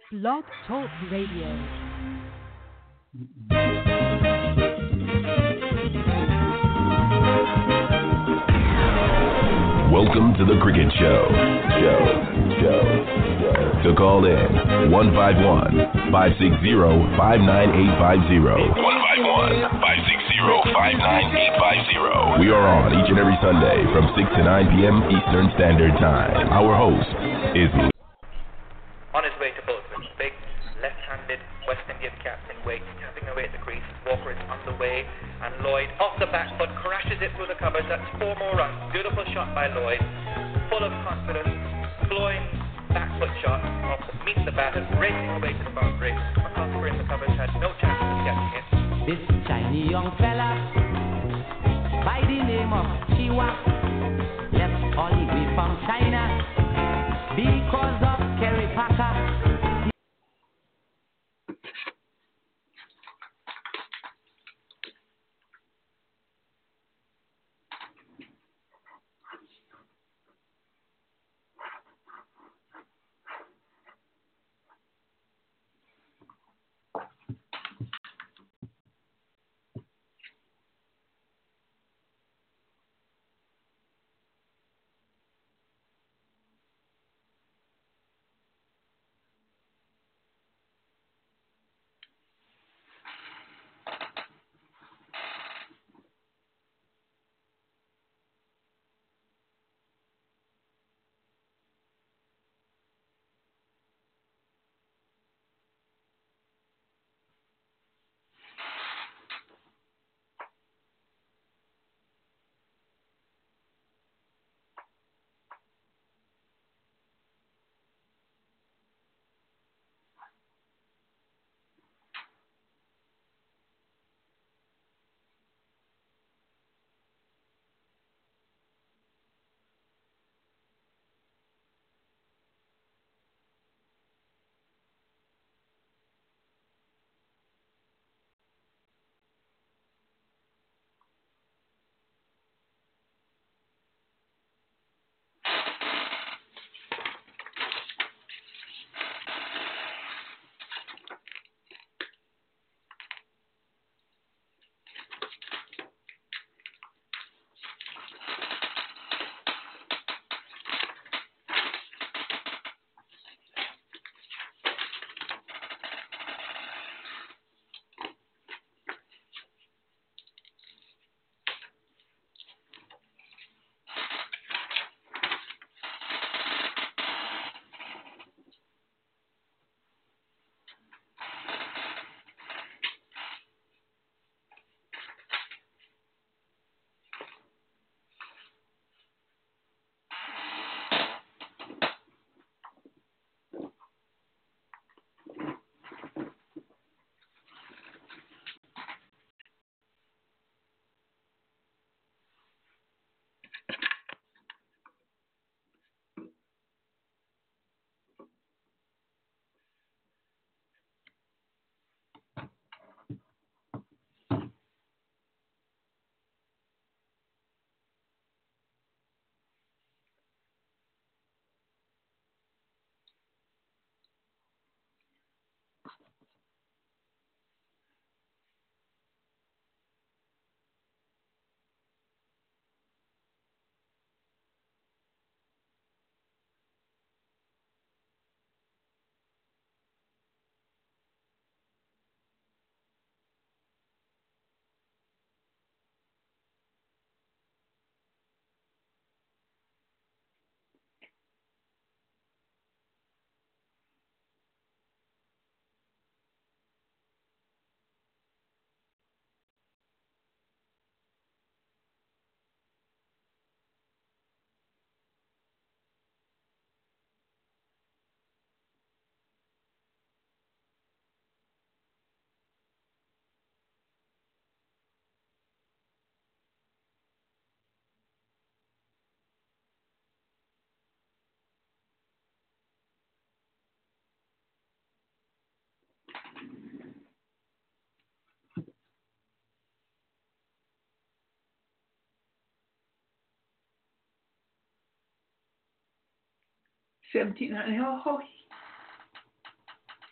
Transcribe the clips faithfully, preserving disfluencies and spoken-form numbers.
Blog Talk Radio. Welcome to the Cricket Show. Show. Show. Show. To call in, one five one, five six zero, five nine eight five zero. one five one, five six zero, five nine eight five zero. We are on each and every Sunday from six to nine p.m. Eastern Standard Time. Our host is... On his way to Bolton, big left-handed West Indian captain waits, tapping away at the crease. Walker is on the way, and Lloyd off the back foot crashes it through the covers. That's four more runs. Beautiful shot by Lloyd, full of confidence, flowing back foot shot off the meet the batter, racing away to the boundary. McCusker in the covers had no chance of catching it. This shiny young fella, by the name of Chiwa, left all the way from China because of Kerry Packer. seventeen hundred. Oh,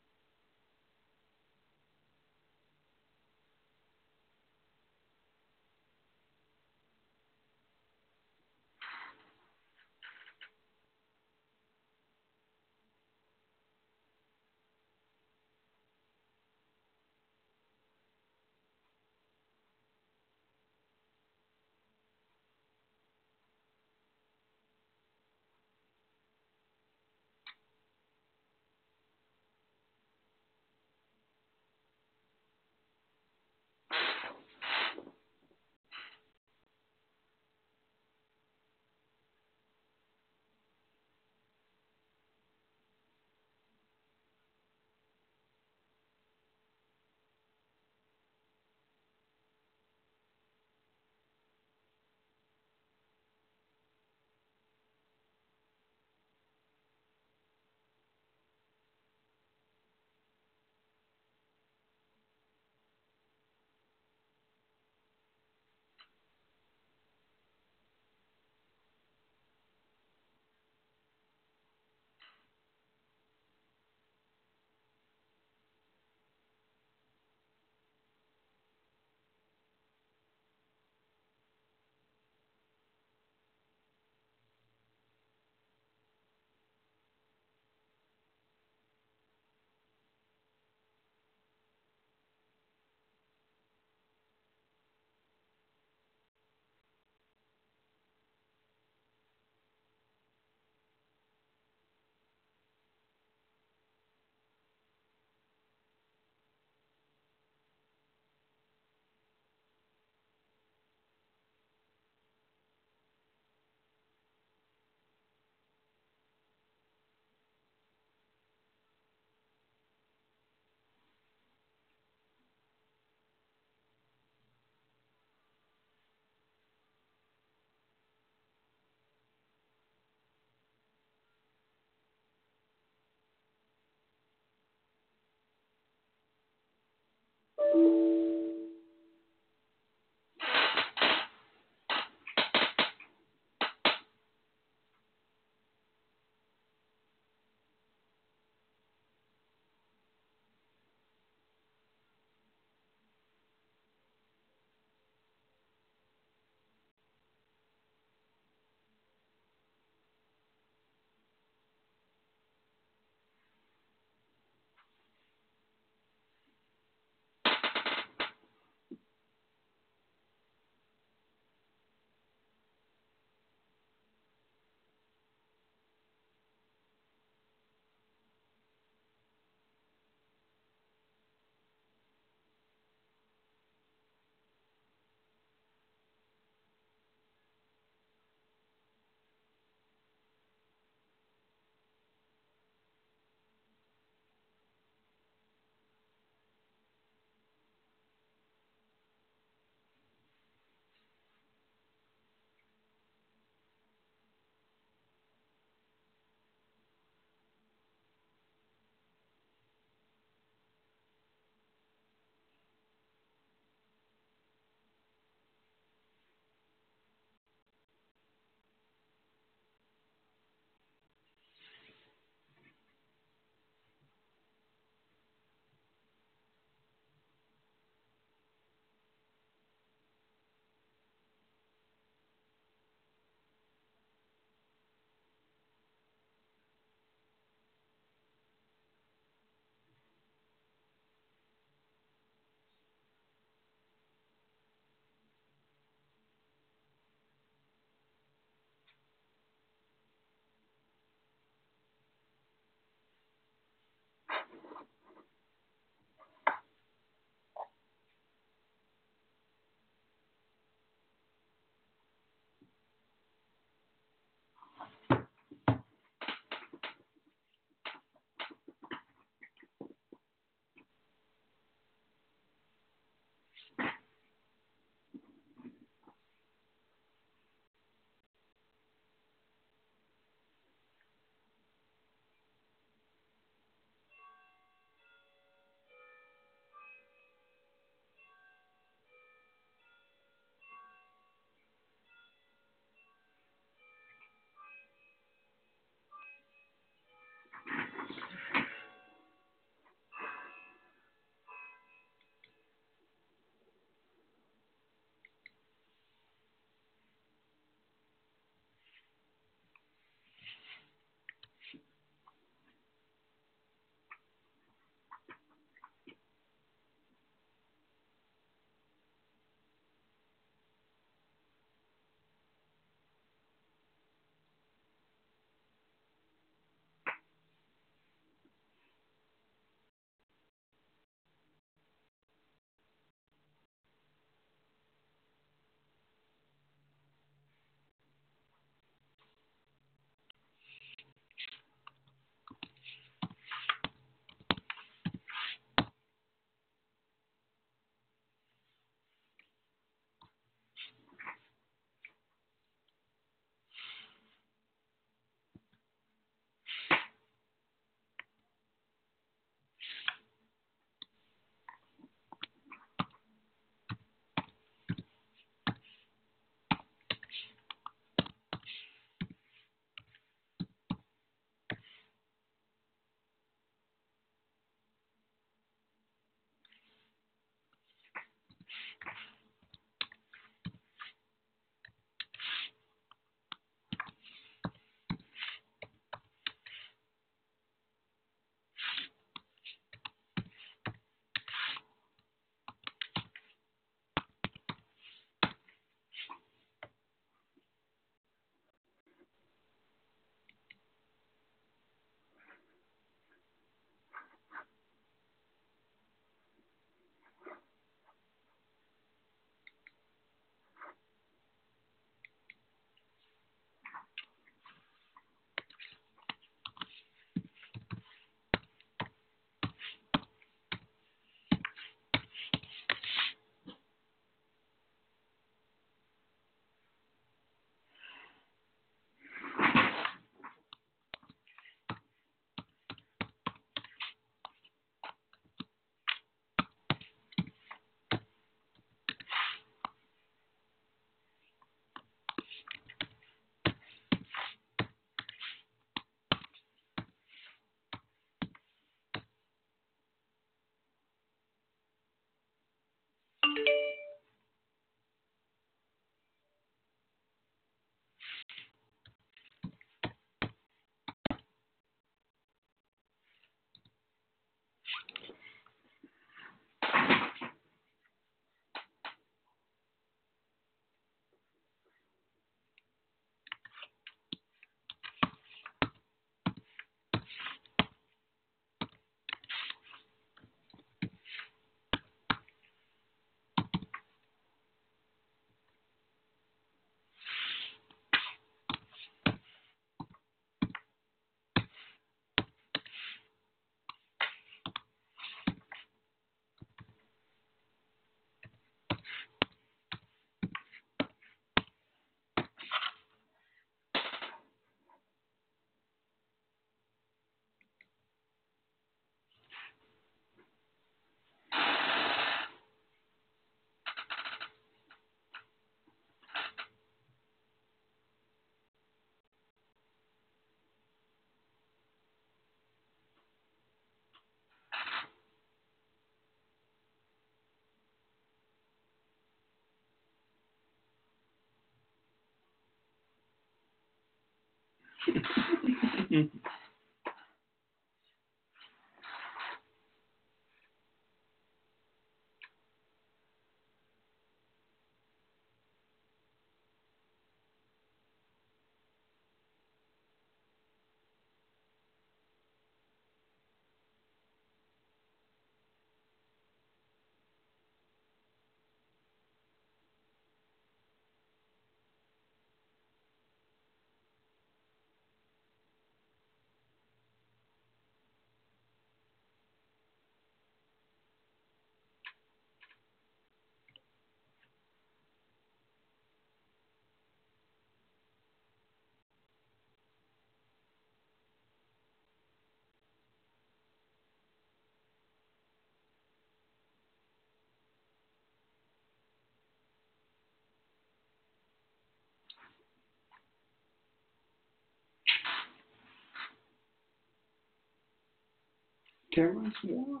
Cameron's more.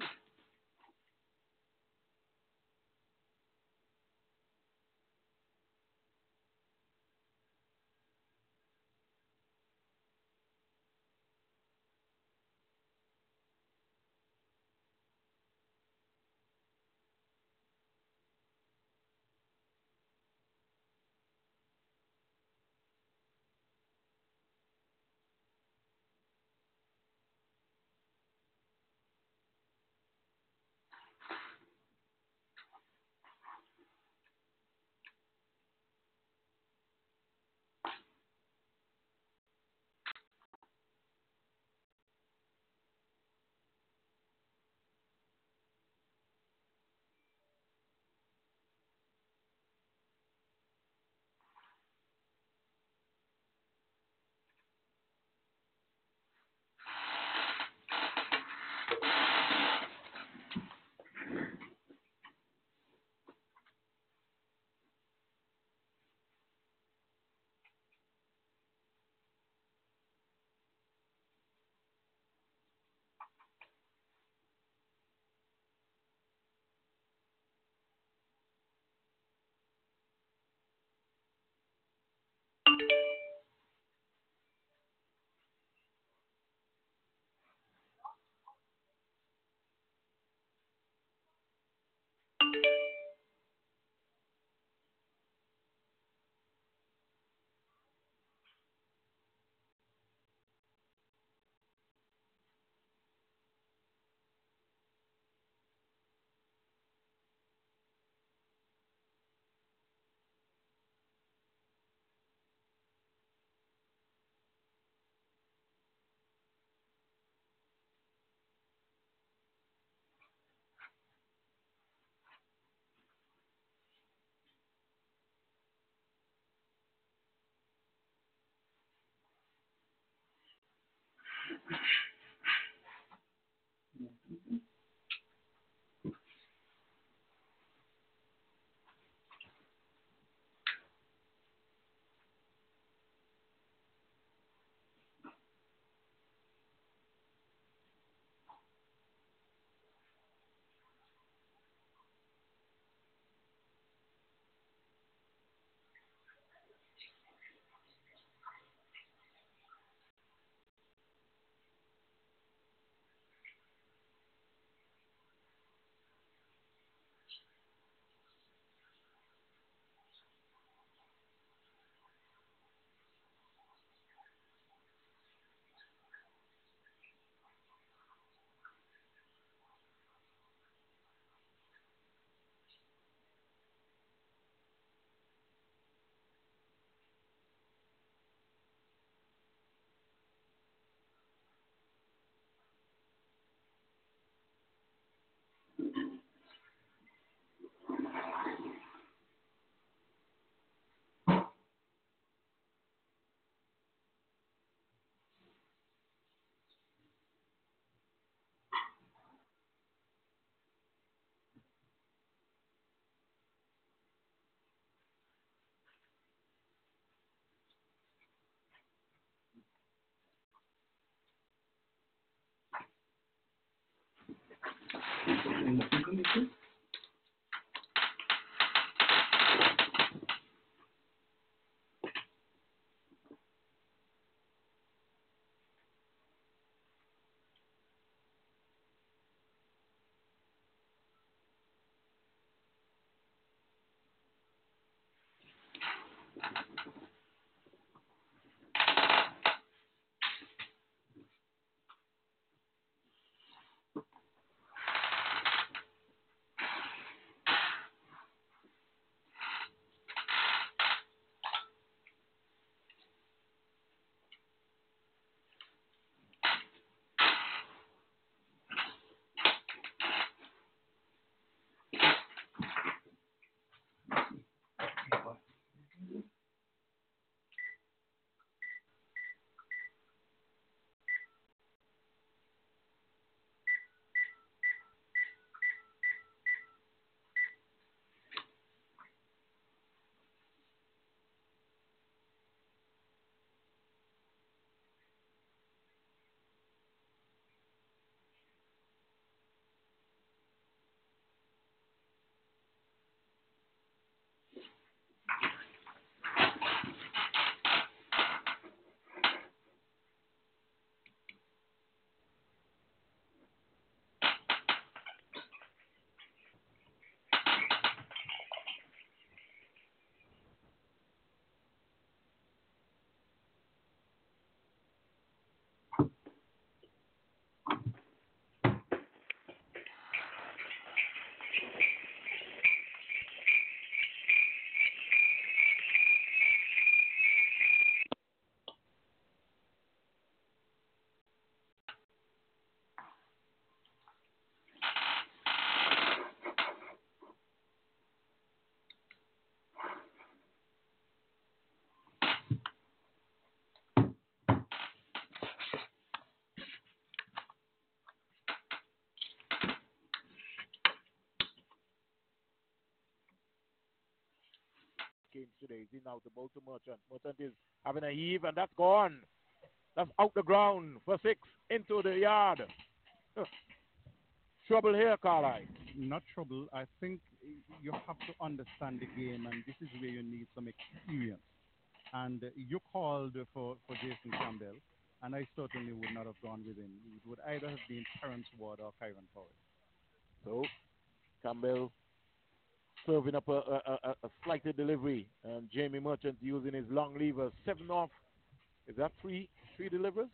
yesterday. He's in now to bowl to Merchant. Merchant is having a heave, and that's gone. That's out the ground for six into the yard. Trouble here, Carlisle. Not trouble. I think you have to understand the game, and this is where you need some experience. And uh, you called for, for Jason Campbell, and I certainly would not have gone with him. It would either have been Terrence Ward or Kyron Powell. So, Campbell serving up a, a, a, a slighted delivery, and Jamie Merchant using his long lever. Seven off. Is that three? Three delivers?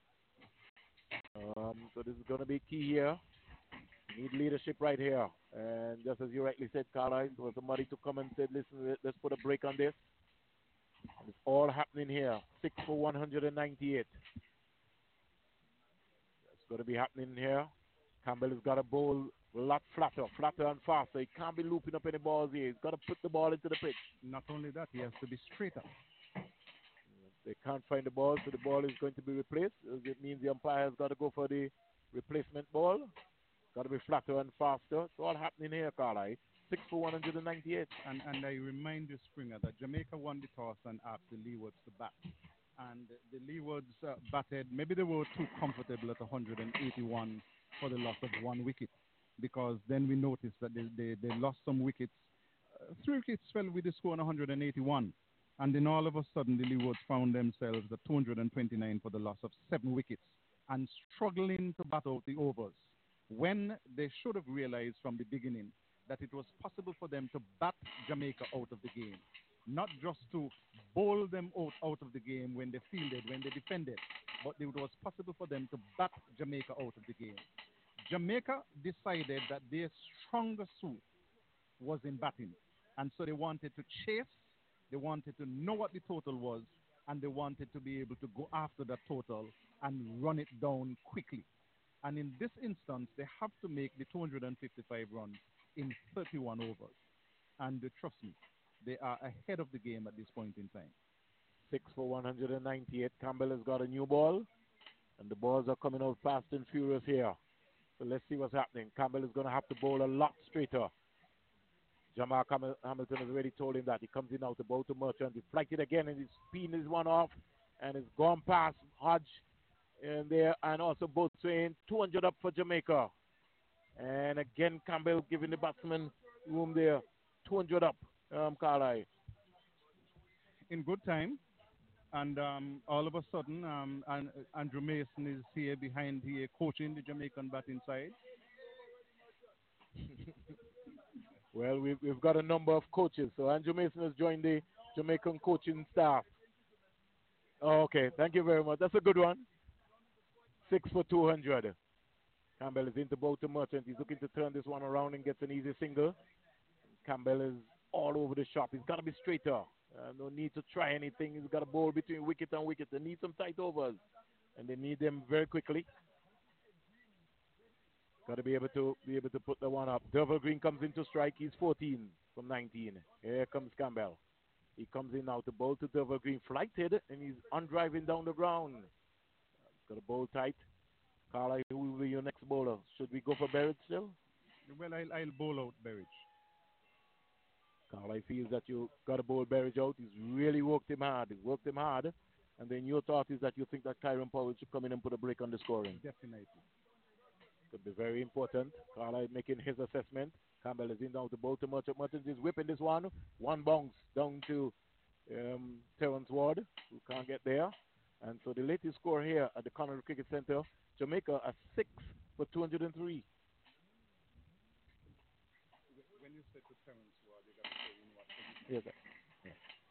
Um, so this is going to be key here. Need leadership right here. And just as you rightly said, Carlisle, there was somebody to come and said, listen, let's put a break on this. And it's all happening here. Six for one hundred ninety-eight. It's going to be happening here. Campbell has got to bowl a lot flatter, flatter and faster. He can't be looping up any balls here. He's got to put the ball into the pitch. Not only that, he has to be straighter. They can't find the ball, so the ball is going to be replaced. It means the umpire has got to go for the replacement ball. Got to be flatter and faster. It's all happening here, Carlisle. Six for one hundred ninety-eight. And, and I remind you, Springer, that Jamaica won the toss and asked the Leewards to bat. And the Leewards uh, batted. Maybe they were too comfortable at one hundred eighty-one for the loss of one wicket. Because then we noticed that they, they, they lost some wickets. Uh, three wickets fell with the score on one hundred eighty-one. And then all of a sudden, the Leewards found themselves at two hundred twenty-nine for the loss of seven wickets and struggling to bat out the overs when they should have realized from the beginning that it was possible for them to bat Jamaica out of the game, not just to bowl them out, out of the game when they fielded, when they defended, but it was possible for them to bat Jamaica out of the game. Jamaica decided that their stronger suit was in batting, and so they wanted to chase. They wanted to know what the total was, and they wanted to be able to go after that total and run it down quickly. And in this instance, they have to make the two hundred fifty-five runs in thirty-one overs. And uh, trust me, they are ahead of the game at this point in time. Six for one hundred ninety-eight. Campbell has got a new ball, and the balls are coming out fast and furious here. So let's see what's happening. Campbell is going to have to bowl a lot straighter. Jamal Hamilton has already told him that. He comes in now to bowl to Merchant. He flighted again, and he's spin his one off, and it's gone past Hodge in there, and also both saying two hundred up for Jamaica. And again, Campbell giving the batsman room there. two hundred up, um, Carlisle. In good time. And um, all of a sudden, um, and, uh, Andrew Mason is here behind here coaching the Jamaican batting side. Well, we've, we've got a number of coaches. So Andrew Mason has joined the Jamaican coaching staff. Oh, okay, thank you very much. That's a good one. Six for two hundred. Campbell is into bowl to Merchant. He's looking to turn this one around and gets an easy single. Campbell is all over the shop. He's got to be straighter. Uh, no need to try anything. He's got a bowl between wicket and wicket. They need some tight overs, and they need them very quickly. Got to be able to be able to put the one up. Derval Green comes into strike. He's fourteen from nineteen. Here comes Campbell. He comes in now to bowl to Derval Green, flighted, and he's undriving down the ground. Got a bowl tight. Carlisle, who will be your next bowler? Should we go for Berridge still? Well, I'll, I'll bowl out Berridge. Carlisle feels that you got to bowl Berridge out. He's really worked him hard. He's worked him hard. And then your thought is that you think that Kyron Powell should come in and put a break on the scoring. Definitely. Could be very important. Carlisle making his assessment. Campbell is in down to bowl to Merchant. Merchant is whipping this one. One bounce down to um, Terrence Ward, who can't get there. And so the latest score here at the Connery Cricket Center, Jamaica a six for two hundred three. When you said to Terrence Ward, you got to say in what? Yes, sir. Yeah.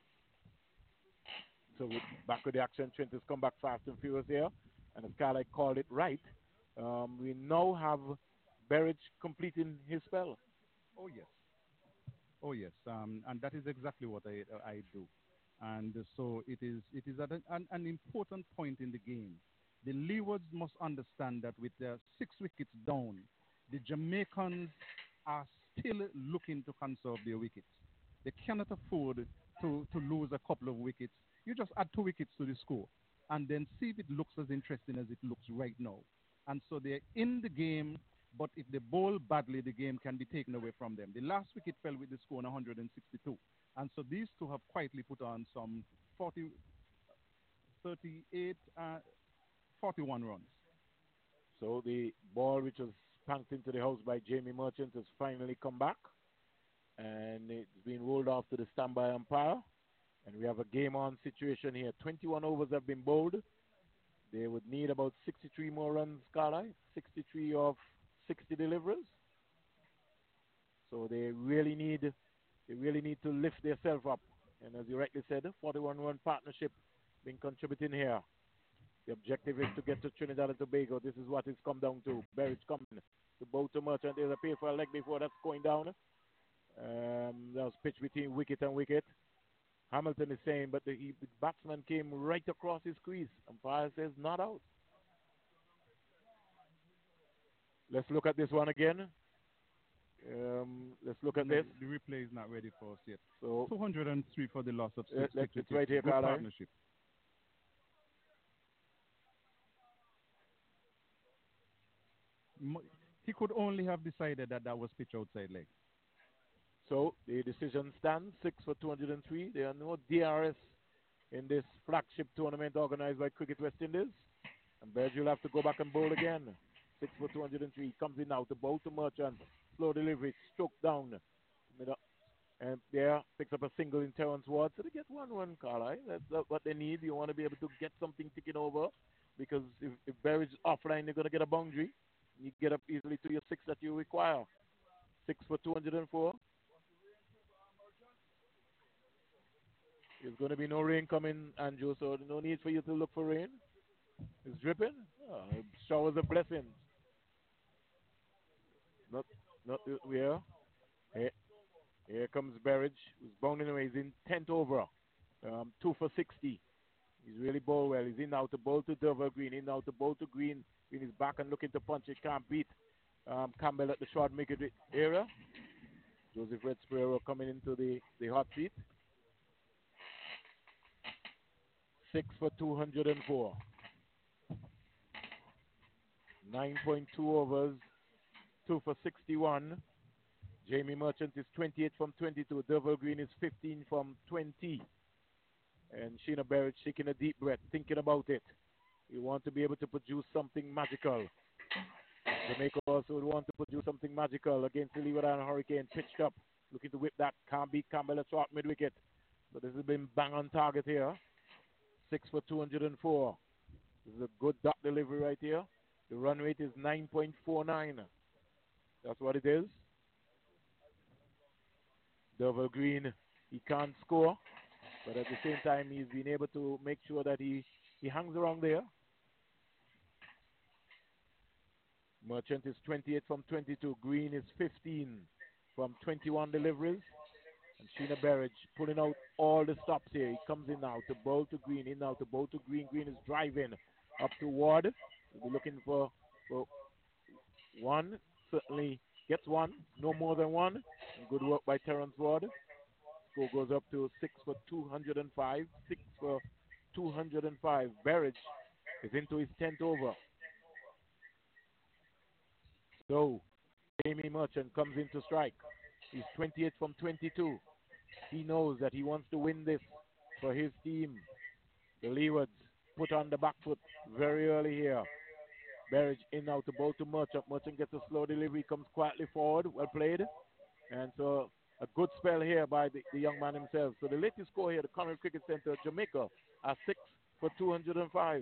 So with, back with the action, Trent has come back fast and furious here. And as Carlisle called it right, um, we now have Berridge completing his spell. Oh, yes. Oh, yes. Um, and that is exactly what I, uh, I do. And uh, so it is it is at an, an, an important point in the game. The Leewards must understand that with their six wickets down, the Jamaicans are still looking to conserve their wickets. They cannot afford to, to lose a couple of wickets. You just add two wickets to the score and then see if it looks as interesting as it looks right now. And so they're in the game. But if they bowl badly, the game can be taken away from them. The last wicket fell with the score on one hundred sixty-two. And so these two have quietly put on some forty, thirty-eight, uh, forty-one runs. So the ball which was spanked into the house by Jamie Merchant has finally come back. And it's been rolled off to the standby umpire. And we have a game-on situation here. twenty-one overs have been bowled. They would need about sixty-three more runs, Carlisle. sixty-three of sixty deliveries. So they really need, they really need to lift themselves up. And as you rightly said, forty-one run partnership been contributing here. The objective is to get to Trinidad and Tobago. This is what it's come down to. Berridge coming to bow to Merchant. There's a pay for a leg before that's going down. Um, that was pitched between wicket and wicket. Hamilton is saying, but the, he, the batsman came right across his crease. Umpire says not out. Let's look at this one again. Um, let's look at no, this. The replay is not ready for us yet. So two hundred three for the loss of six. Uh, it's right here, Good Carlisle. partnership. He could only have decided that that was pitch outside leg. So the decision stands, six for two hundred three. There are no D R S in this flagship tournament organized by Cricket West Indies. And Berge will have to go back and bowl again. six for two hundred three. Comes in now to bowl to Merchant. Slow delivery, stroke down. And there, picks up a single in Terrence Ward. So they get one run, Carlisle. That's what they need. You want to be able to get something ticking over. Because if, if Berge is offline, they're going to get a boundary. You get up easily to your six that you require. six for two hundred four. There's going to be no rain coming, Andrew, so no need for you to look for rain. It's dripping. Oh, showers of blessings. Not, not here. Here, here comes Berridge, who's bounding away. He's in tenth over. Um, two for sixty. He's really bowled well. He's in now to bowl to Dover Green. In now to bowl to Green. Green is back and looking to punch. It can't beat um, Campbell at the short wicket area. Joseph Red Sparrow coming into the, the hot seat. Six for two hundred four. nine point two overs. Two for sixty-one. Jamie Merchant is twenty-eight from twenty-two. Dover Green is fifteen from twenty. And Sheena Berridge taking a deep breath, thinking about it. You want to be able to produce something magical. Jamaica also would want to produce something magical against the Leeward Island Hurricane. Pitched up, looking to whip that. Can't beat Campbell at short mid-wicket. So this has been bang on target here. Six for two hundred four. This is a good dot delivery right here. The run rate is nine point four nine. That's what it is. Dover Green, he can't score. But at the same time, he's been able to make sure that he, he hangs around there. Merchant is twenty-eight from twenty-two. Green is fifteen from twenty-one deliveries. And Sheena Berridge pulling out all the stops here. He comes in now to bowl to Green. In now to bowl to Green. Green is driving up to Ward. We'll be looking for, for one. Certainly gets one. No more than one. And good work by Terrence Ward. Score goes up to six for two hundred five. Six for two hundred five. Berridge is into his tenth over. So, Jamie Merchant comes in to strike. He's twenty-eight from twenty-two. He knows that he wants to win this for his team. The Leewards put on the back foot very early here. Berridge in now to bowl to Merchant. Merchant gets a slow delivery, comes quietly forward. Well played. And so a good spell here by the, the young man himself. So the latest score here, the Conrad Cricket Center, Jamaica, are six for two hundred five.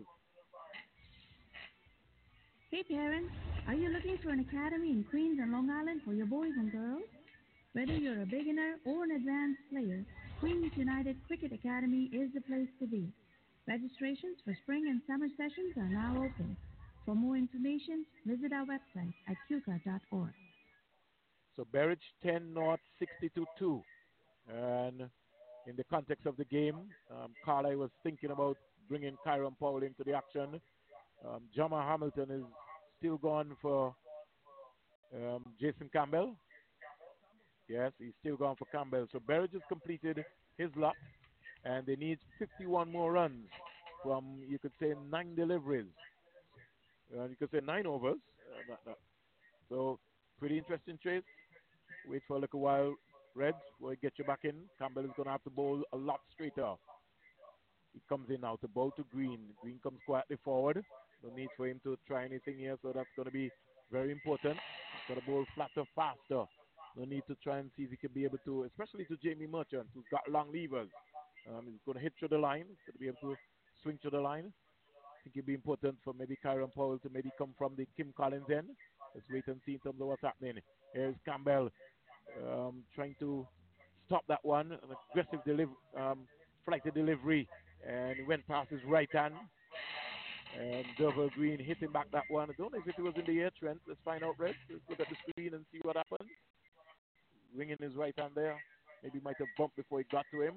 Hey parents, are you looking for an academy in Queens and Long Island for your boys and girls? Whether you're a beginner or an advanced player, Queens United Cricket Academy is the place to be. Registrations for spring and summer sessions are now open. For more information, visit our website at Q C A dot org. So Berridge ten North sixty-two two. And in the context of the game, um, Carlisle was thinking about bringing Kyron Powell into the action. Um, Jama Hamilton is still gone for um, Jason Campbell. Yes, he's still gone for Campbell. So Berridge has completed his lot, and they need fifty-one more runs from, you could say, nine deliveries. Uh, you could say nine overs. Uh, not, not. So, pretty interesting trade. Wait for a little while, Reds, before he get you back in. Campbell is going to have to bowl a lot straighter. He comes in now to bowl to Green. Green comes quietly forward. No need for him to try anything here, so that's going to be very important. He's got to bowl flatter, faster. No need to try and see if he can be able to, especially to Jamie Merchant, who's got long levers. Um, he's going to hit through the line. He's going to be able to swing through the line. I think it'd be important for maybe Kyron Powell to maybe come from the Kim Collins end. Let's wait and see in terms of what's happening. Here's Campbell um, trying to stop that one. An aggressive deliv- um, flighted delivery. And he went past his right hand. And Dover Green hitting back that one. I don't know if it was in the air, Trent. Let's find out, Red. Let's look at the screen and see what happened. Ringing his right hand there. Maybe he might have bumped before he got to him.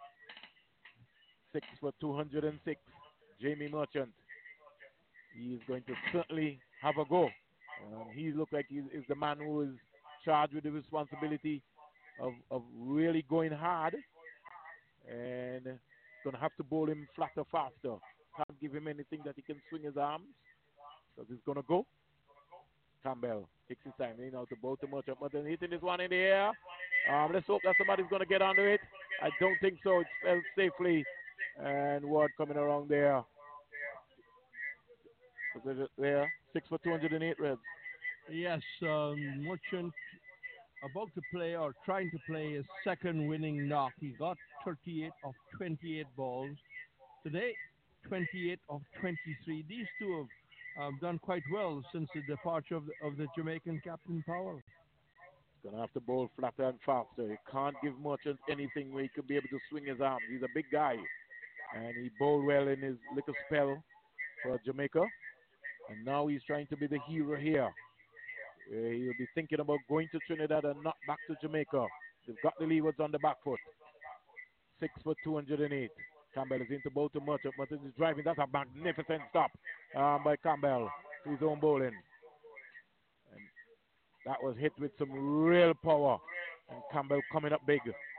Six for two hundred six. Jamie Merchant. He is going to certainly have a go. Um, he looks like he is the man who is charged with the responsibility of, of really going hard. And going to have to bowl him flatter, faster. Can't give him anything that he can swing his arms. So he's going to go. Campbell takes his time. You know, to bowl to Merchant. Merchant hitting this one in the air. Um, let's hope that somebody's going to get under it. I don't think so. It's fell safely. And Ward coming around there. There. Six for two hundred eight, Reds. Yes, um, Merchant about to play or trying to play his second winning knock. He got thirty-eight of twenty-eight balls. Today, twenty-eight of twenty-three. These two have um, done quite well since the departure of the, of the Jamaican captain Powell. He's going to have to bowl flatter and faster. He can't give Merchant anything where he could be able to swing his arms. He's a big guy. And he bowled well in his little spell for Jamaica. And now he's trying to be the hero here. Uh, he'll be thinking about going to Trinidad and not back to Jamaica. They've got the leewards on the back foot. Six for two hundred eight. Campbell is into bowl to Merchant. Merchant is driving. That's a magnificent stop um, by Campbell to his own bowling. And that was hit with some real power. And Campbell coming up big.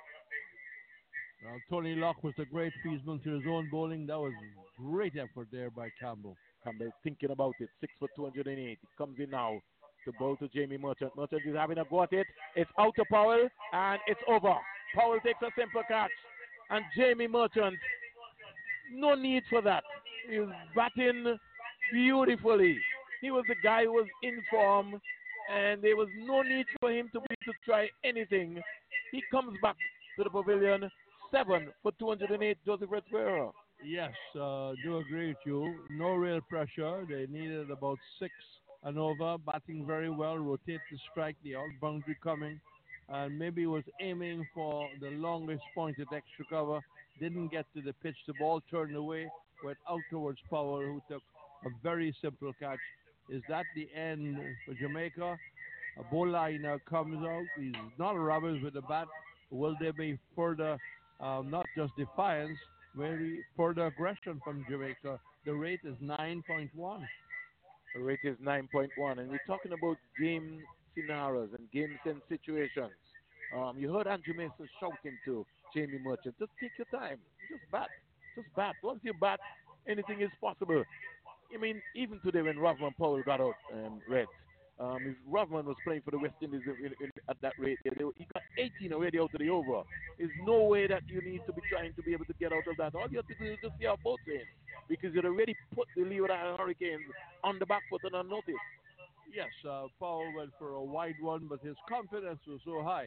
Well, Tony Locke was a great fieldsman to his own bowling. That was great effort there by Campbell. Campbell thinking about it. Six for two hundred eight. He comes in now to bowl to Jamie Merchant. Merchant is having a go at it. It's out to Powell, and it's over. Powell takes a simple catch. And Jamie Merchant, no need for that. He was batting beautifully. He was the guy who was in form, and there was no need for him to be to try anything. He comes back to the pavilion. Seven for two hundred eight, Joseph Redsquare. Yes, uh, do agree with you. No real pressure. They needed about six and over. Batting very well, rotate the strike, the out boundary coming. And maybe was aiming for the longest point at extra cover. Didn't get to the pitch. The ball turned away, went out towards Powell, who took a very simple catch. Is that the end for Jamaica? A ball liner comes out. He's not a rubber with the bat. Will there be further, um, not just defiance, maybe further aggression from Jamaica? The rate is nine point one. The rate is nine point one. And we're talking about game scenarios and game sense situations. Um, you heard Andrew Mason shouting to Jamie Merchant, just take your time. Just bat. Just bat. Once you bat, anything is possible. I mean, even today when Rovman Powell got out, um, Reds, um, if Rovman was playing for the West Indies in, in, in, at that rate, they, he got eighteen already out of the over. There's no way that you need to be trying to be able to get out of that. All you have to do is just see how both in, because you'd already put the Leeward Island Hurricanes on the back foot and unnoticed. Yes, uh, Powell went for a wide one, but his confidence was so high.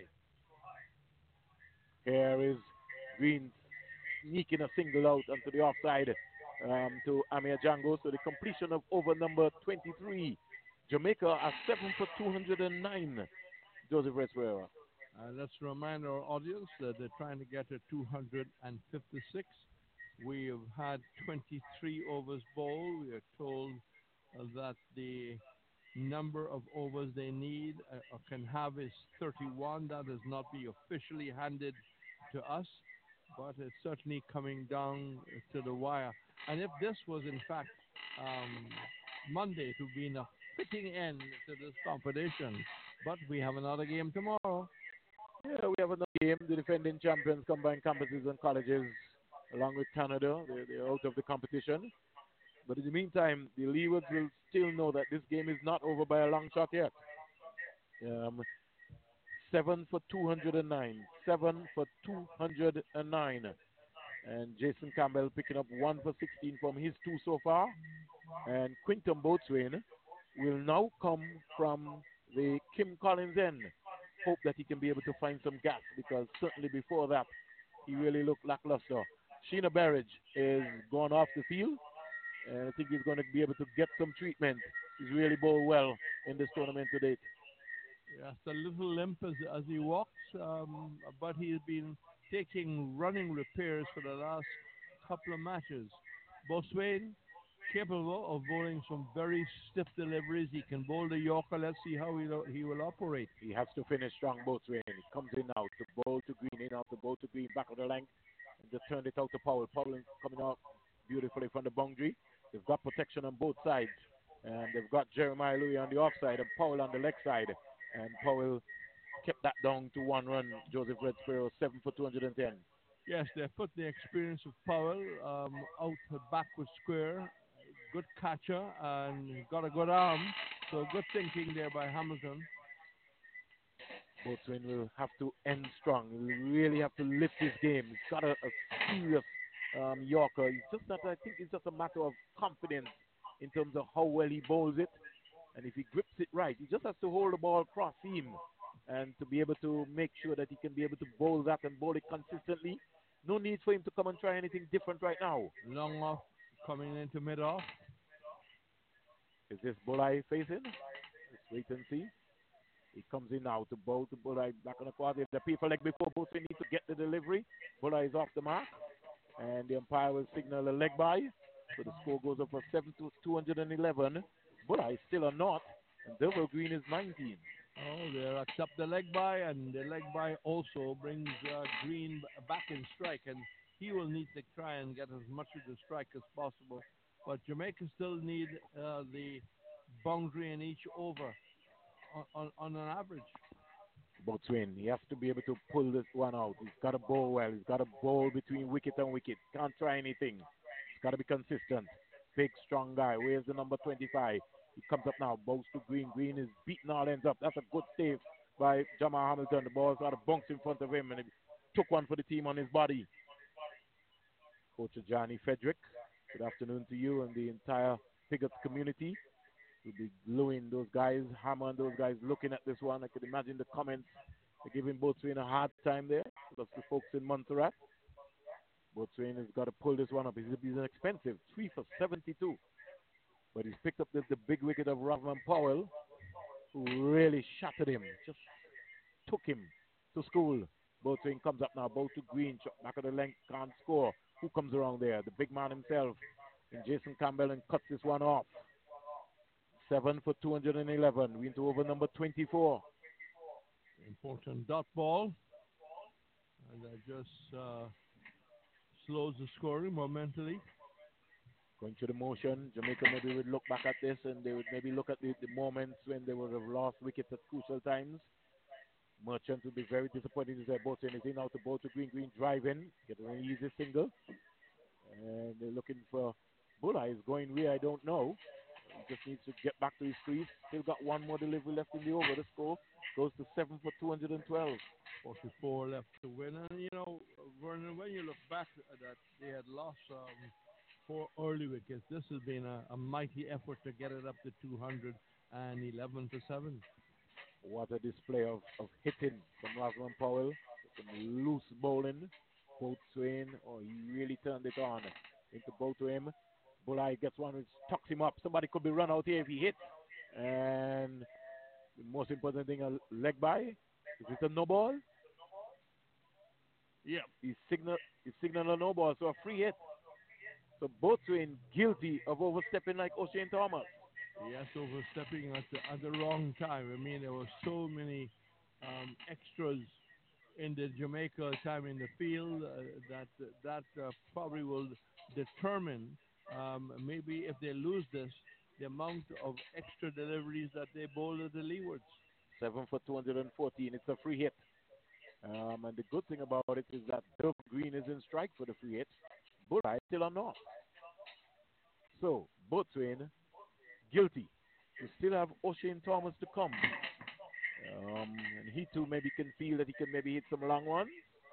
Here is Green sneaking a single out onto the offside um, to Amir Django. So the completion of over number twenty-three. Jamaica are seven for two hundred nine. Joseph Redsquare. Uh, let's remind our audience that they're trying to get to two hundred fifty-six. We have had twenty-three overs bowled. We are told uh, that the number of overs they need uh, or can have is thirty-one. That has not been officially handed to us, but it's certainly coming down to the wire. And if this was in fact um, Monday, it would be a fitting end to this competition. But we have another game tomorrow. Yeah, we have another game. The defending champions, combined campuses and colleges, along with Canada, they're, they're out of the competition. But in the meantime, the Leewards will still know that this game is not over by a long shot yet. Um, seven for two hundred nine. Seven for two hundred nine. And Jason Campbell picking up one for sixteen from his two so far. And Quinton Boatswain will now come from the Kim Collins end. Hope that he can be able to find some gas, because certainly before that he really looked lackluster. Sheena Berridge is gone off the field, and I think he's going to be able to get some treatment. He's really bowled well in this tournament to date. Yes, a little limp as, as he walks, um, but he's been taking running repairs for the last couple of matches. Boatswain, capable of bowling some very stiff deliveries. He can bowl the Yorker. Let's see how he, he will operate. He has to finish strong, Boatswain. He comes in now to bowl to Green, in out to bowl to Green, back of the length, and just turned it out to Powell. Powell coming out beautifully from the boundary. They've got protection on both sides, and they've got Jeremiah Louis on the offside and Powell on the leg side. And Powell kept that down to one run. Joseph Red Sparrow, seven for two hundred ten. Yes, they put the experience of Powell um, out the backward square. Good catcher and got a good arm. So good thinking there by Hamilton. Boatswain will have to end strong. He'll really have to lift his game. He's got a, a serious um, Yorker. It's just that I think it's just a matter of confidence in terms of how well he bowls it. And if he grips it right, he just has to hold the ball cross seam and to be able to make sure that he can be able to bowl that and bowl it consistently. No need for him to come and try anything different right now. Long off, coming into mid-off. Is this Bulai facing? Let's wait and see. He comes in now to bowl to Bulai back on the quad. The people like before, both need to get the delivery. Bulai is off the mark. And the umpire will signal a leg by. So the score goes up for seven to two hundred eleven. Bulai is still a knot. And Delville Green is nineteen. Oh, they accept the leg by, and the leg by also brings uh, Green back in strike, and he will need to try and get as much of the strike as possible. But Jamaica still need uh, the boundary in each over on, on, on an average. Boatswain, he has to be able to pull this one out. He's got to bowl well. He's got to bowl between wicket and wicket. Can't try anything. He's got to be consistent. Big, strong guy. Where's the number twenty-five? He comes up now, bowls to Green. Green is beating all ends up. That's a good save by Jamal Hamilton. The ball's got a bounce in front of him, and he took one for the team on his body. Coach Johnny Frederick, good afternoon to you and the entire Piggott community. We'll be gluing those guys, Hammer and those guys looking at this one. I could imagine the comments. They're giving Boatswain a hard time there. That's the folks in Montserrat. Boatswain has got to pull this one up. He's, he's expensive, three for seventy-two. But he's picked up this, the big wicket of Rovman Powell, who really shattered him, just took him to school. Boatswain comes up now, bow to Green, back of the length, can't score. Who comes around there? The big man himself, and Jason Campbell, and cuts this one off. Seven for two hundred eleven. We into over number twenty-four. Important dot ball. And that just uh, slows the scoring momentarily. Going through the motion, Jamaica maybe would look back at this and they would maybe look at the, the moments when they would have lost wickets at crucial times. Merchant would be very disappointed if their Boatswain is in out to bowl to Green. Green drive in, get an easy single. And they're looking for Bulai is going where I don't know. He just needs to get back to his crease. Still got one more delivery left in the over. The score goes to seven for two hundred twelve. forty-four left to win. And you know, Vernon, when you look back at that, they had lost um, four early wickets. This has been a, a mighty effort to get it up to two hundred eleven to seven. What a display of, of hitting from Rovman Powell. Some loose bowling. Boatswain, oh, he really turned it on into bow to him. Bulai gets one which tucks him up. Somebody could be run out here if he hits. And the most important thing, a leg by. Is it a no ball? Yeah. He's signal, he's signaling a no ball, so a free hit. So Boatswain guilty of overstepping like O'Shane Thomas. Yes, overstepping at the, at the wrong time. I mean, there were so many um, extras in the Jamaica time in the field uh, that that uh, probably will determine um, maybe if they lose this, the amount of extra deliveries that they bowl at the leewards. Seven for two hundred fourteen. It's a free hit. Um, and the good thing about it is that Dove Green is in strike for the free hit. Bulai still are not. So, Boatswain guilty. We still have O'Shane Thomas to come. Um, and he too maybe can feel that he can maybe hit some long ones.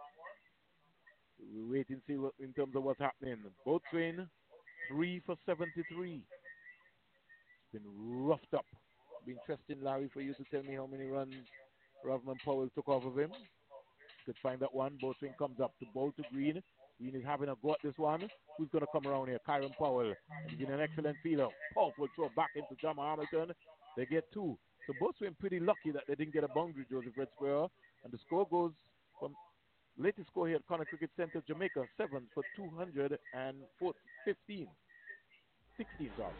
We'll wait and see what, in terms of what's happening. Boatswain, three for seventy-three. It's been roughed up. It'll be interesting, Larry, for you to tell me how many runs Rovman Powell took off of him. Could find that one. Boatswain comes up to bowl to Green. Green is having a go at this one. Who's going to come around here? Kyron Powell. He's been an excellent fielder. Powerful throw back into John Hamilton. They get two. So Boatswain pretty lucky that they didn't get a boundary, Joseph Red Square. And the score goes from latest score here at Connacht Cricket Center, Jamaica, seven for two hundred fifteen. sixteen, sorry.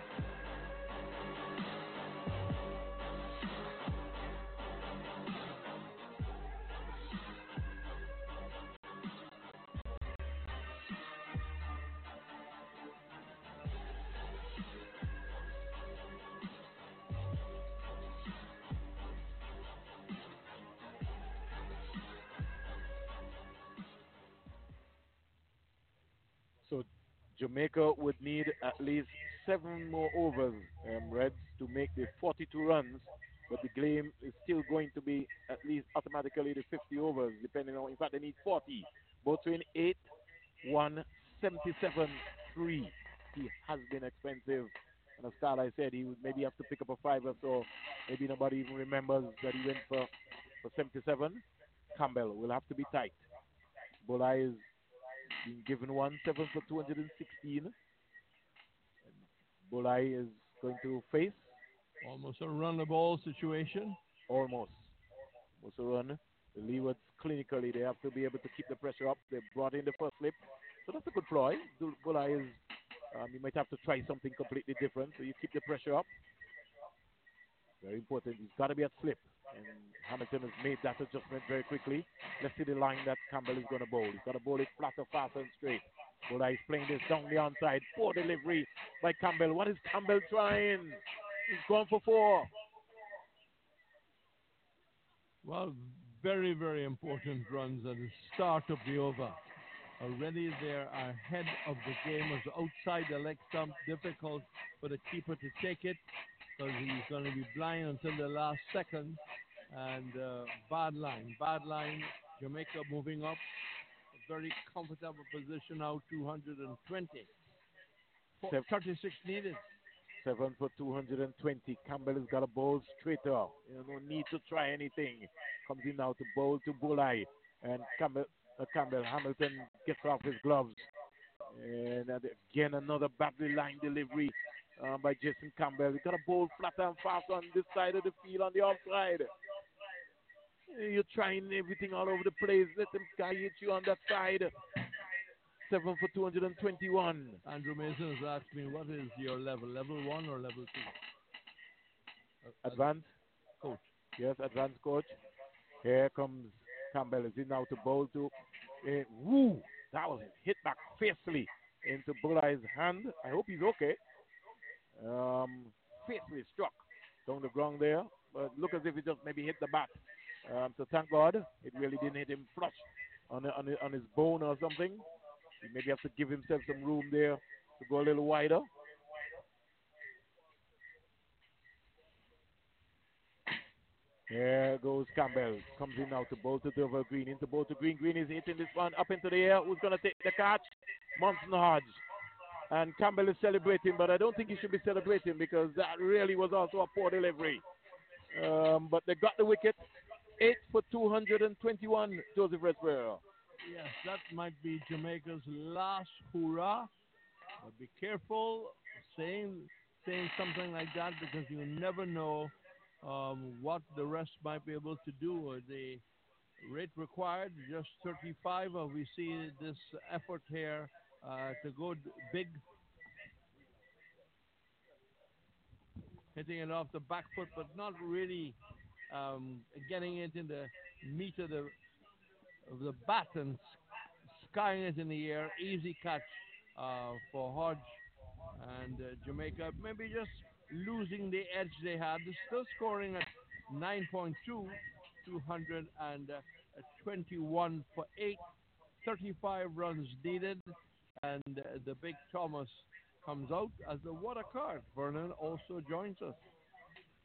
So Jamaica would need at least seven more overs, um, Reds, to make the forty-two runs. But the game is still going to be at least automatically the fifty overs, depending on, in fact, they need forty. Boatswain eight, one, seventy-seven, three. He has been expensive. And as Carl, I said, he would maybe have to pick up a five or so. Maybe nobody even remembers that he went for, for seventy-seven. Campbell will have to be tight. Bulai is being given one, seven for two hundred sixteen. Bulai is going to face almost a run the ball situation. Almost. Almost a run. The Leewards clinically, they have to be able to keep the pressure up. They brought in the first slip. So that's a good ploy. Bulai is, um, you might have to try something completely different. So you keep the pressure up. Very important. He's got to be at slip. And Hamilton has made that adjustment very quickly. Let's see the line that Campbell is going to bowl. He's got to bowl it flatter, fast and straight. Bulai is playing this down the onside. Poor delivery by Campbell. What is Campbell trying? He's gone for four. Well, very, very important runs at the start of the over. Already they're ahead of the game. As outside the leg stump, difficult for the keeper to take it because he's going to be blind until the last second. And uh, bad line, bad line. Jamaica moving up. A very comfortable position now, two hundred twenty. thirty-six needed. Seven for two hundred twenty. Campbell has got a bowl straighter. You know, no need to try anything. Comes in now to bowl to Bulai. And Campbell, uh, Campbell Hamilton gets off his gloves. And uh, again, another badly line delivery uh, by Jason Campbell. He's got a bowl flatter and fast on this side of the field, on the offside. You're trying everything all over the place. Let them guy hit you on that side. Seven for two hundred twenty-one. Andrew Mason has asked me, what is your level? Level one or level two? Advanced coach. Yes, advanced coach. Here comes Campbell. Is he now to bowl to? Uh, woo! That was hit back fiercely into Bulai's hand. I hope he's okay. Um, fiercely struck down the ground there. But look as if he just maybe hit the bat. Um, so thank God it really didn't hit him flush on, on, on his bone or something. He maybe have to give himself some room there to go a little wider. There goes Campbell. Comes in now to bowl to Dover Green. Into bowl to Green. Green is hitting this one up into the air. Who's going to take the catch? Monson Hodge. And Campbell is celebrating, but I don't think he should be celebrating because that really was also a poor delivery. Um, but they got the wicket. Eight for two hundred twenty-one, Joseph Redspur. Yes, that might be Jamaica's last hurrah. But be careful saying saying something like that because you never know um, what the rest might be able to do. Or the rate required, just thirty-five. Or we see this effort here uh, to go big, hitting it off the back foot, but not really um, getting it in the meat of the of the bat and skying it in the air. Easy catch uh, for Hodge and uh, Jamaica. Maybe just losing the edge they had. They're still scoring at nine point two, two hundred twenty-one for eight. thirty-five runs needed. And uh, the big Thomas comes out as the water card. Vernon also joins us.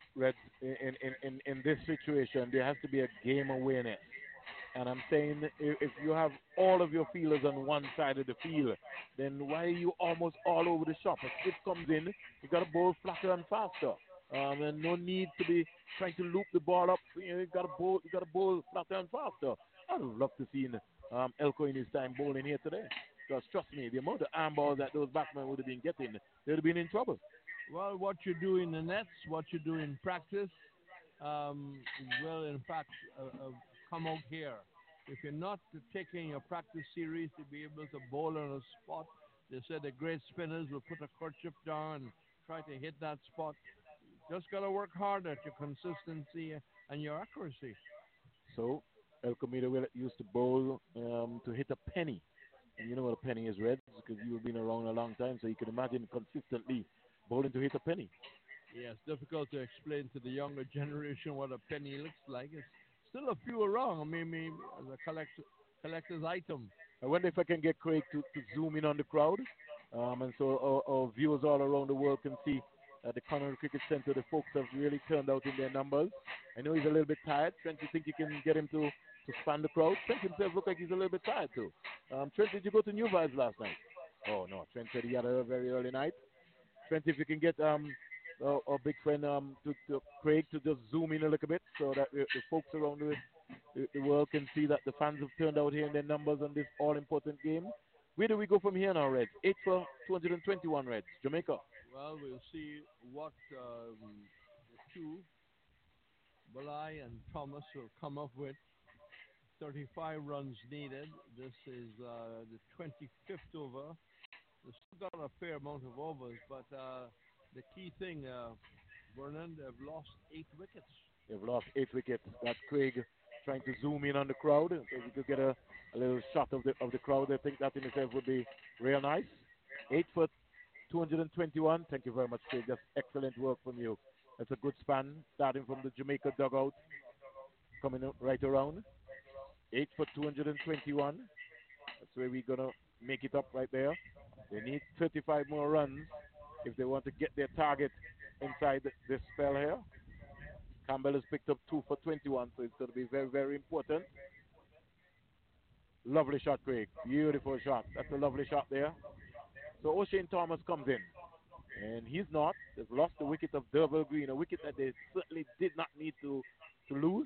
Red, in, in, in, in this situation, there has to be a game awareness. And I'm saying if, if you have all of your feelers on one side of the field, then why are you almost all over the shop? A slip comes in, you got to bowl flatter and faster. Um, and no need to be trying to loop the ball up. You know, you got to bowl, you got to bowl flatter and faster. I'd have loved to see um, Elko in his time bowling here today. Because trust me, the amount of arm balls that those batsmen would have been getting, they'd have been in trouble. Well, what you do in the nets, what you do in practice, um, will in fact uh, uh, come out here. If you're not taking your practice series to be able to bowl on a spot, they said the great spinners will put a kerchief down and try to hit that spot. Just got to work hard at your consistency and your accuracy. So, El Comida will used to bowl um, to hit a penny. And you know what a penny is, Red, because you've been around a long time, so you can imagine consistently bowling to hit a penny. Yeah, it's difficult to explain to the younger generation what a penny looks like. It's still a few around, I mean, maybe as a collect, collector's item. I wonder if I can get Craig to, to zoom in on the crowd, um, and so our, our viewers all around the world can see uh, the Connery Cricket Center. The folks have really turned out in their numbers. I know he's a little bit tired. Trent, you think you can get him to, to span the crowd? Trent himself looks like he's a little bit tired too. Um, Trent, did you go to New Vibes last night? Oh, no. Trent said he had a very early night. Trent, if you can get um, our, our big friend um, to, to Craig to just zoom in a little bit so that the, the folks around the, the, the world can see that the fans have turned out here in their numbers on this all-important game. Where do we go from here now, Reds? Eight for two hundred twenty-one, Reds. Jamaica. Well, we'll see what um, the two, Bulai and Thomas, will come up with. thirty-five runs needed. This is uh, the twenty-fifth over. They've still got a fair amount of overs, but uh, the key thing, uh, Vernon, they've lost eight wickets. They've lost eight wickets. That's Craig trying to zoom in on the crowd. So if we could get a, a little shot of the of the crowd, I think that in itself would be real nice. Eight for two hundred twenty-one. Thank you very much, Craig. That's excellent work from you. That's a good span, starting from the Jamaica dugout, coming right around. Eight for two hundred twenty-one. That's where we're going to make it up right there. They need thirty-five more runs if they want to get their target inside this spell here. Campbell has picked up two for twenty-one, so it's going to be very, very important. Lovely shot, Craig. Beautiful shot. That's a lovely shot there. So O'Shane Thomas comes in, and he's not. They've lost the wicket of Derval Green, a wicket that they certainly did not need to, to lose.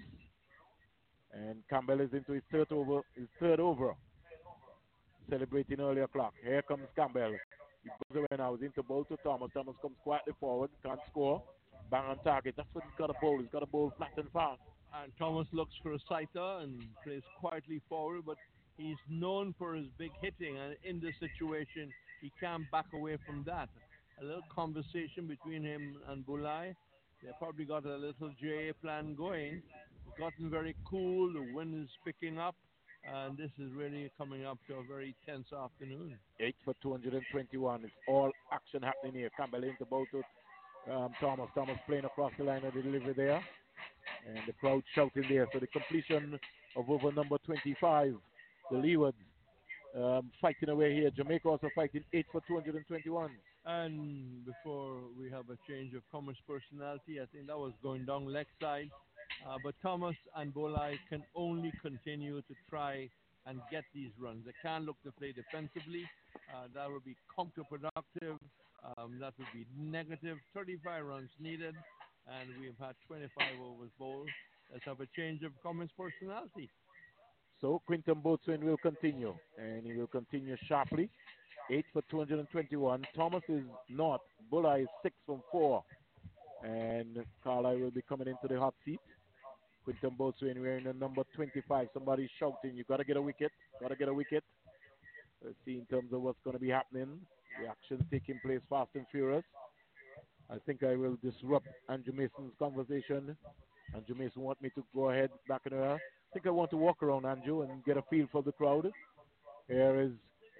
And Campbell is into his third over, his third over, celebrating early o'clock. Here comes Campbell. He goes away now. He's into bowl to Thomas. Thomas comes quietly forward, can't score. Bang on target. That's what he's got to bowl. He's got to bowl flat and fast. And Thomas looks for a sighter and plays quietly forward, but he's known for his big hitting, and in this situation, he can't back away from that. A little conversation between him and Bulai. They probably got a little J A plan going. It's gotten very cool. The wind is picking up, and this is really coming up to a very tense afternoon. Eight for two hundred twenty-one. It's all action happening here. Campbell into bowl to um, Thomas. Thomas playing across the line of the delivery there. And the crowd shouting there. So the completion of over number twenty-five, the Leewards, um, fighting away here. Jamaica also fighting eight for two hundred twenty-one. And before we have a change of commerce personality, I think that was going down leg side. Uh, but Thomas and Bolai can only continue to try and get these runs. They can't look to play defensively. Uh, that would be counterproductive. Um, that would be negative. thirty-five runs needed, and we've had twenty-five overs bowled. Let's have a change of commerce personality. So Quinton Boatswain will continue, and he will continue sharply. eight for two hundred twenty-one. Thomas is not. Bulai is six from four. And Carlisle will be coming into the hot seat. Quinton Boatswain wearing the number twenty-five. Somebody's shouting, you got to get a wicket. Got to get a wicket. Let's see in terms of what's going to be happening. The action's taking place fast and furious. I think I will disrupt Andrew Mason's conversation. Andrew Mason wants me to go ahead back in her. I think I want to walk around, Andrew, and get a feel for the crowd. Here is,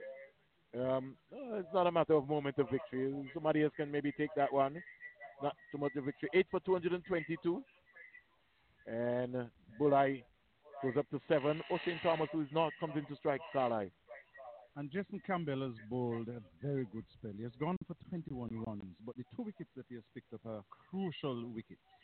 um, oh, it's not a matter of moment of victory. Somebody else can maybe take that one. Not too much of victory. eight for two hundred twenty-two. And Bulai goes up to seven. O'Shane Thomas, who is not, comes into strike Carlisle. And Jason Campbell has bowled a very good spell. He has gone for twenty-one runs, but the two wickets that he has picked up are crucial wickets.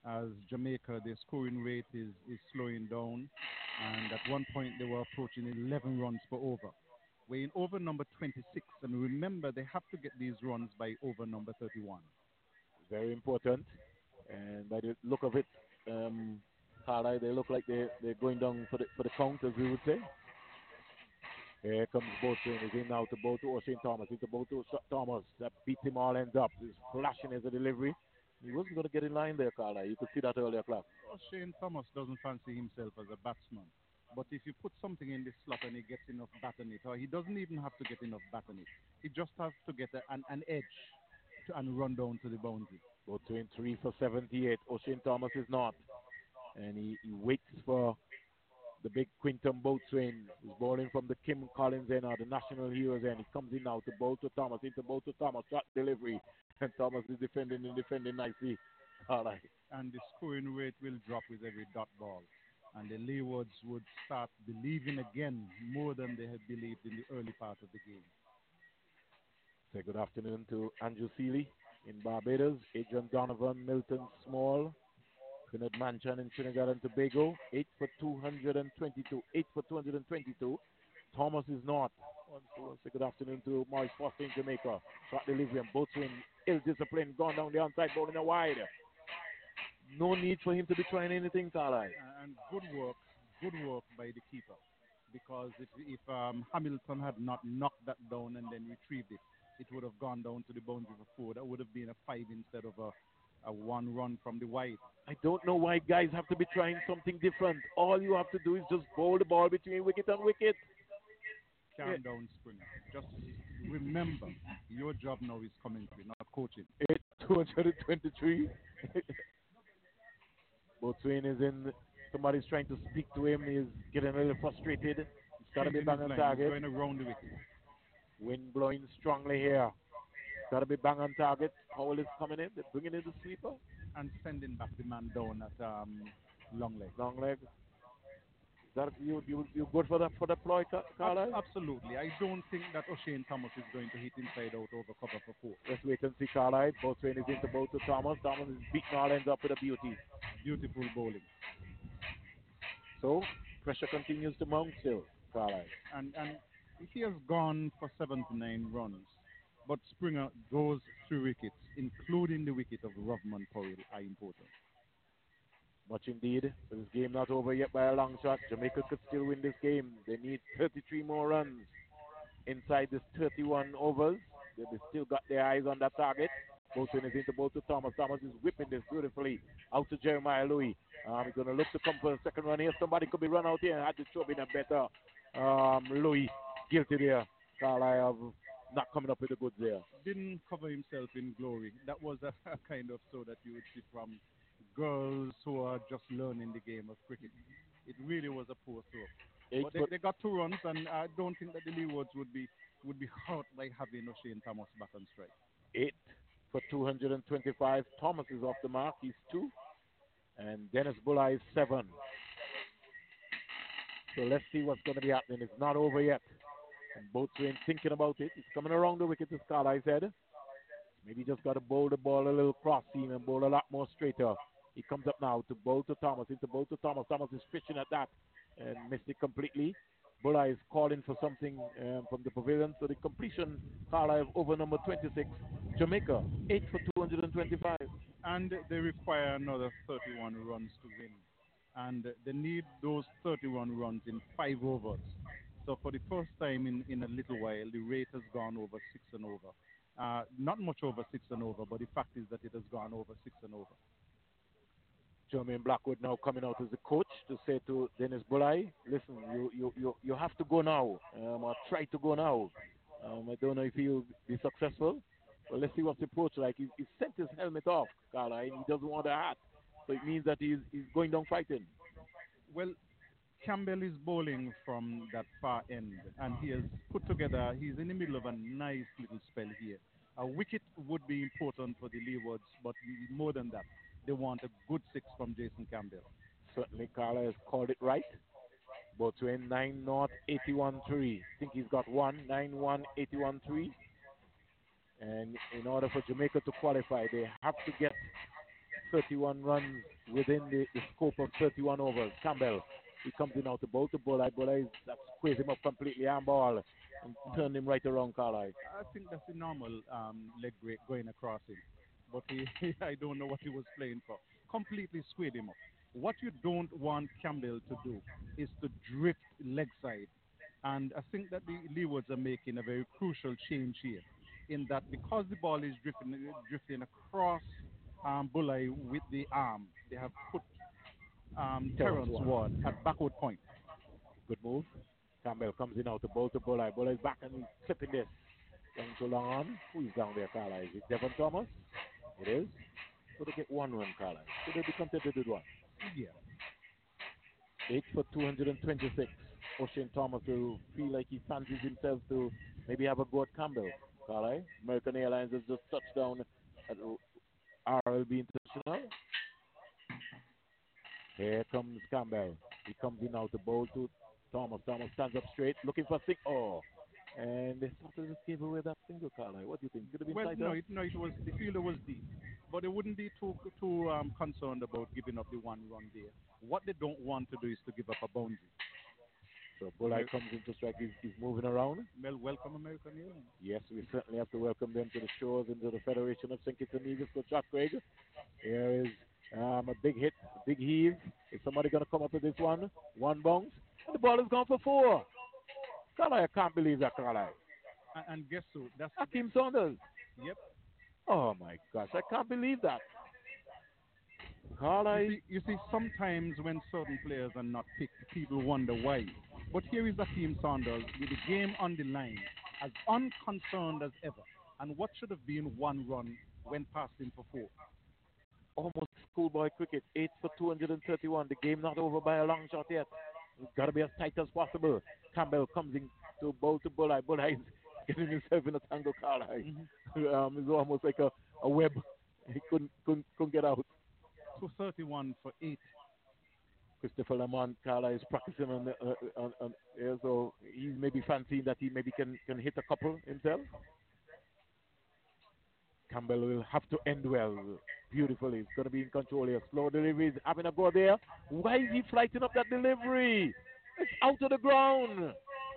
as Jamaica, their scoring rate is, is slowing down, and at one point they were approaching eleven runs per over. We're in over number twenty-six, and remember they have to get these runs by over number thirty-one. Very important, and by the look of it, um, Carlisle, they look like they, they're going down for the, for the count, as we would say. Here comes Boatwright. He's in now to bow to O'Shane Thomas. He's about to Thomas. That beats him all ends up. He's flashing as a delivery. He wasn't going to get in line there, Carlisle. You could see that earlier, Clark. O'Shane Thomas doesn't fancy himself as a batsman. But if you put something in this slot and he gets enough bat on it, or he doesn't even have to get enough bat on it, he just has to get a, an, an edge to, and run down to the boundary. Boatwright three for seventy-eight. O'Shane Thomas is not. And he, he waits for the big Quinton Boatswain, who's bowling from the Kim Collins end or the National Heroes end. He comes in now to bowl to Thomas, into bowl to Thomas, shot delivery. And Thomas is defending and defending nicely. All right. And the scoring rate will drop with every dot ball. And the Leewards would start believing again more than they had believed in the early part of the game. Say good afternoon to Andrew Seeley in Barbados, Adrian Donovan, Milton Small, Kenneth Manchan in Trinidad and Tobago, eight for two hundred twenty-two, eight for two hundred twenty-two. Thomas is not. Say good afternoon to Maurice Foster in Jamaica. Shot delivery and Boatswain, ill-disciplined, gone down the outside, bowling a wide. No need for him to be trying anything, Carlisle. And good work, good work by the keeper. Because if, if um, Hamilton had not knocked that down and then retrieved it, it would have gone down to the boundary for four. That would have been a five instead of a, a one run from the wide. I don't know why guys have to be trying something different. All you have to do is just bowl the ball between wicket and wicket. Calm yeah. down, Springer. Just remember, your job now is commentary, not coaching. eight two hundred twenty-three. Boatswain is in. Somebody's trying to speak to him. He's getting a little frustrated. He's got to be bang on target. Going around the wicket. Wind blowing strongly here. Got to be bang on target. Howell is coming in. They're bringing in the sweeper. And sending back the man down at um, long leg. Long leg. Is that you, you, you good for that for the ploy, Carlisle? Absolutely. I don't think that O'Shane Thomas is going to hit inside out over cover for four. Let's wait and see, Carlisle. Boatswain is into both to Thomas. Thomas is beating all ends up with a beauty. Beautiful bowling. So, pressure continues to mount still, Carlisle. And, and he has gone for seventy-nine runs. But Springer, those three wickets, including the wicket of Rovman Powell, are important. Much indeed. But this game not over yet by a long shot. Jamaica could still win this game. They need thirty-three more runs inside this thirty-one overs. They have still got their eyes on that target. Boatswain is into both to Thomas. Thomas is whipping this beautifully out to Jeremiah Louis. Um, he's going to look to come for a second run here. Somebody could be run out here and had to show been a better. Um, Louis guilty there. Carlisle of not coming up with the goods there. Didn't cover himself in glory. That was a, a kind of so that you would see from girls who are just learning the game of cricket. It really was a poor throw. But they, they got two runs, and I don't think that the Leewards would be would be hurt by having O'Shane Thomas back on strike. Eight for two hundred twenty-five. Thomas is off the mark. He's two. And Dennis Bulla is seven. So let's see what's going to be happening. It's not over yet. And Boatswain thinking about it. He's coming around the wicket, as Carlisle said. Maybe just got to bowl the ball a little cross seam and bowl a lot more straighter. He comes up now to bowl to Thomas, into bowl to Thomas. Thomas is fishing at that and missed it completely. Bulla is calling for something um, from the pavilion. So the completion, Carlisle over number twenty-six. Jamaica, eight for two hundred twenty-five. And they require another thirty-one runs to win. And they need those thirty-one runs in five overs. So for the first time in, in a little while, the rate has gone over six and over. Uh, not much over six and over, but the fact is that it has gone over six and over. Jermaine Blackwood now coming out as the coach to say to Dennis Bulla, listen, you, you, you, you have to go now, um, or try to go now. Um, I don't know if he'll be successful, but let's see what's the approach like. He, he sent his helmet off, Carla, and he doesn't want a hat. So it means that he's, he's going down fighting. Well, Campbell is bowling from that far end, and he has put together, he's in the middle of a nice little spell here. A wicket would be important for the Leewards, but more than that, they want a good six from Jason Campbell. Certainly, Carla has called it right. Boatswain nine naught eighty-one three. I think he's got one, nine one eighty-one three. And in order for Jamaica to qualify, they have to get thirty-one runs within the, the scope of thirty-one overs. Campbell, he comes in out to bowl to Bulai. Bulai that squeeze him up completely and ball and turn him right around Carlisle. I think that's the normal um, leg break going across him. But he, I don't know what he was playing for. Completely squared him up. What you don't want Campbell to do is to drift leg side. And I think that the Leewards are making a very crucial change here in that because the ball is drifting, drifting across um, Bulai with the arm, they have put um, Terrence Ward at backward point. Good move. Campbell comes in out to bowl to Bulai. Bulai is back and he's clipping this. Going too long on. Who's down there, Carlisle? Is it Devon Thomas? It is. So they get one run, Carlisle. So they be contented with one. Yeah. Eight for two hundred twenty-six. O'Shane Thomas will feel like he fancies himself to maybe have a go at Campbell. Carlisle. American Airlines has just touched down at R L B International. Here comes Campbell. He comes in now to bowl to Thomas. Thomas stands up straight, looking for six. Oh, and they sort of just gave away that single, Carlisle. What do you think? Could have been well, tighter? no, it, no, it was the fielder was deep, but they wouldn't be too too um, concerned about giving up the one run there. What they don't want to do is to give up a boundary. So Bulai comes into strike. He's, he's moving around. Well, welcome American Airlines. Yes, we certainly have to welcome them to the shores and to the Federation of Saint Kitts and Nevis. Coach Jack Craig. Here is um, a big hit, a big heave. Is somebody going to come up with this one? One bounce. And the ball is gone for four. Carlisle, I can't believe that, Carlisle. And, and guess who? That's Hakeem Saunders. Yep. Oh, my gosh. I can't believe that. Carlisle. You see, you see, sometimes when certain players are not picked, people wonder why. But here is Hakeem Saunders with the game on the line, as unconcerned as ever. And what should have been one run went past him for four. Almost schoolboy cricket, eight for two hundred thirty-one. The game not over by a long shot yet. It's got to be as tight as possible. Campbell comes in to bowl to Bulai. Bulai is getting himself in a tangle, Carlisle. Mm-hmm. um, it's almost like a, a web. He couldn't, couldn't, couldn't get out. two thirty-one for eight. Christopher Lamont, Carlisle is practicing on, the, uh, on, on yeah, so he's maybe fancying that he maybe can, can hit a couple himself. Campbell will have to end well. Beautifully. It's going to be in control here. Slow delivery. Having a go there. Why is he flighting up that delivery? It's out of the ground.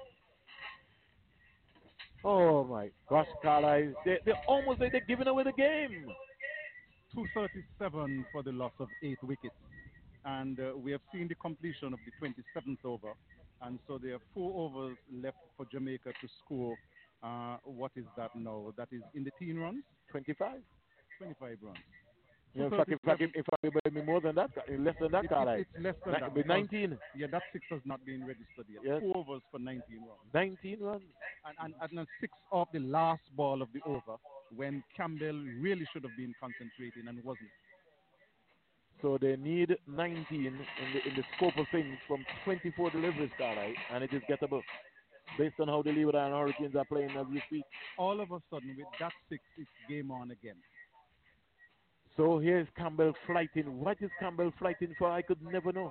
Oh, my gosh, Carlisle. They, they're almost like they're giving away the game. two thirty-seven for the loss of eight wickets. And uh, we have seen the completion of the twenty-seventh over. And so there are four overs left for Jamaica to score. Uh, what is that now? That is in the teen runs? twenty-five. twenty-five runs. Yeah, in fact, if I, if I be more than that, less than that, it, Carlisle. It's less than Ni- that. With nineteen. Yeah, that six has not been registered yet. Yes. Four overs for nineteen runs. nineteen runs. And, and, and a six off the last ball of the over when Campbell really should have been concentrating and wasn't. So they need nineteen in the, in the scope of things from twenty-four deliveries, Carlisle, and it is gettable. Based on how the Leeward and Hurricanes are playing as we speak. All of a sudden, with that six, it's game on again. So here's Campbell flighting. What is Campbell flighting for? I could never know.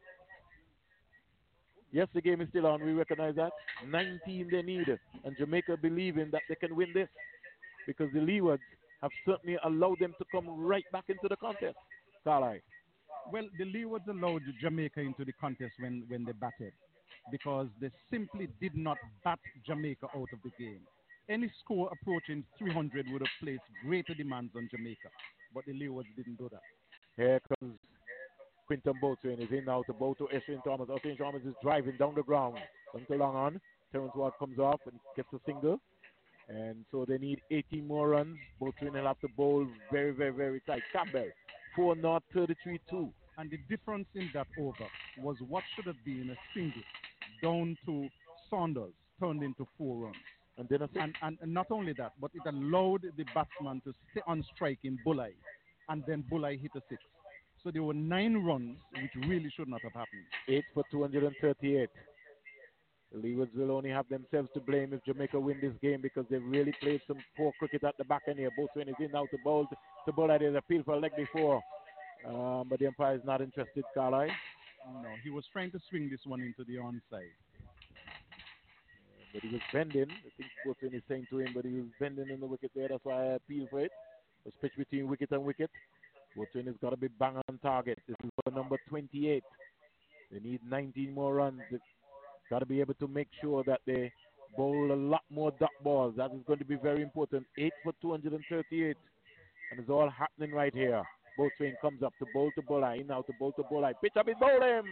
Yes, the game is still on. We recognize that. nineteen they need. And Jamaica believing that they can win this. Because the Leewards have certainly allowed them to come right back into the contest. Carlisle. Well, the Leewards allowed Jamaica into the contest when, when they batted. Because they simply did not bat Jamaica out of the game. Any score approaching three hundred would have placed greater demands on Jamaica. But the Leewards didn't do that. Here comes Quinton Boatwin. He's in now to bowl to O'Shane Thomas. O'Shane Thomas is driving down the ground. Comes along on. Terrence Ward comes off and gets a single. And so they need eighteen more runs. Boatwin will have to bowl very, very, very tight. Campbell, four not, thirty-three two. And the difference in that over was what should have been a single down to Saunders, turned into four runs. And then a six. And, and, and not only that, but it allowed the batsman to stay on strike in Bulai. And then Bulai hit a six. So there were nine runs, which really should not have happened. Eight for two hundred thirty-eight. The Leewards will only have themselves to blame if Jamaica win this game because they've really played some poor cricket at the back end here. Boatwin is in now to bowl. To bowl at his appeal for a leg before. Um, but the umpire is not interested, Carlisle. No, he was trying to swing this one into the onside. But he was bending. I think Boatwin is saying to him, but he was bending in the wicket there. That's why I appeal for it. It was pitched between wicket and wicket. Boatswain has got to be bang on target. This is for number twenty-eight. They need nineteen more runs. They've got to be able to make sure that they bowl a lot more duck balls. That is going to be very important. eight for two hundred thirty-eight. And it's all happening right here. Boatswain comes up to bowl to Bulai. Now to bowl to Bulai. Pitch up, it bowl him.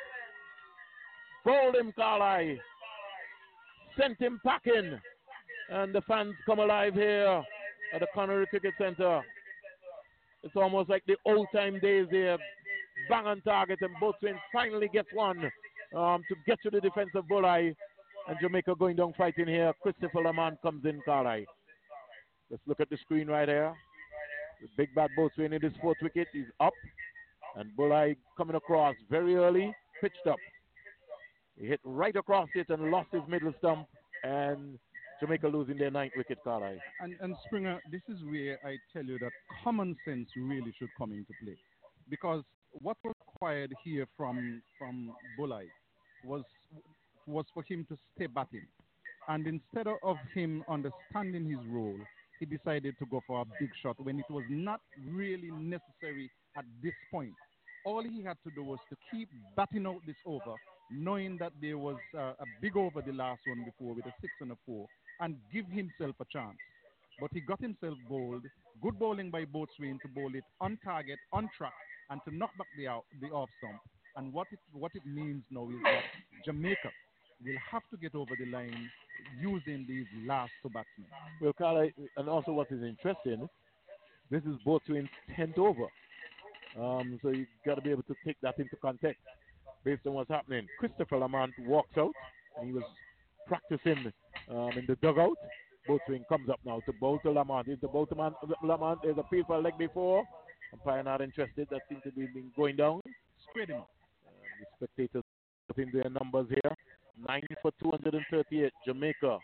Bowl him, Carlisle. Sent him packing. And the fans come alive here at the Connery Cricket Center. It's almost like the old time days there. Bang on target, and Boatswain finally gets one um, to get to the defense of Bulai. And Jamaica going down fighting here. Christopher Lamont comes in, Carlisle. Let's look at the screen right here. The big bad Boatswain in his fourth wicket. He's up. And Bulai coming across very early. Pitched up. He hit right across it and lost his middle stump. And Jamaica losing their ninth wicket, Carlisle. And, and Springer, this is where I tell you that common sense really should come into play. Because what was required here from, from Bulai was, was for him to stay batting. And instead of him understanding his role, he decided to go for a big shot when it was not really necessary at this point. All he had to do was to keep batting out this over, knowing that there was uh, a big over the last one before with a six and a four, and give himself a chance. But he got himself bowled. Good bowling by Boatswain to bowl it on target, on track, and to knock back the, out, the off stump. And what it, what it means now is that Jamaica will have to get over the line using these last two batsmen. Well, Carla, and also what is interesting, this is Boatswain's tenth over. Um, so you've got to be able to take that into context based on what's happening. Christopher Lamont walks out, and he was practicing um, in the dugout. Boatswain comes up now to bowl to Lamont. Is the bowl to Man- Lamont? There's a peel for a leg before. Umpire not interested. That seems to be going down. Spread him up. Uh, the spectators putting their numbers here. Nine for two hundred thirty-eight, Jamaica.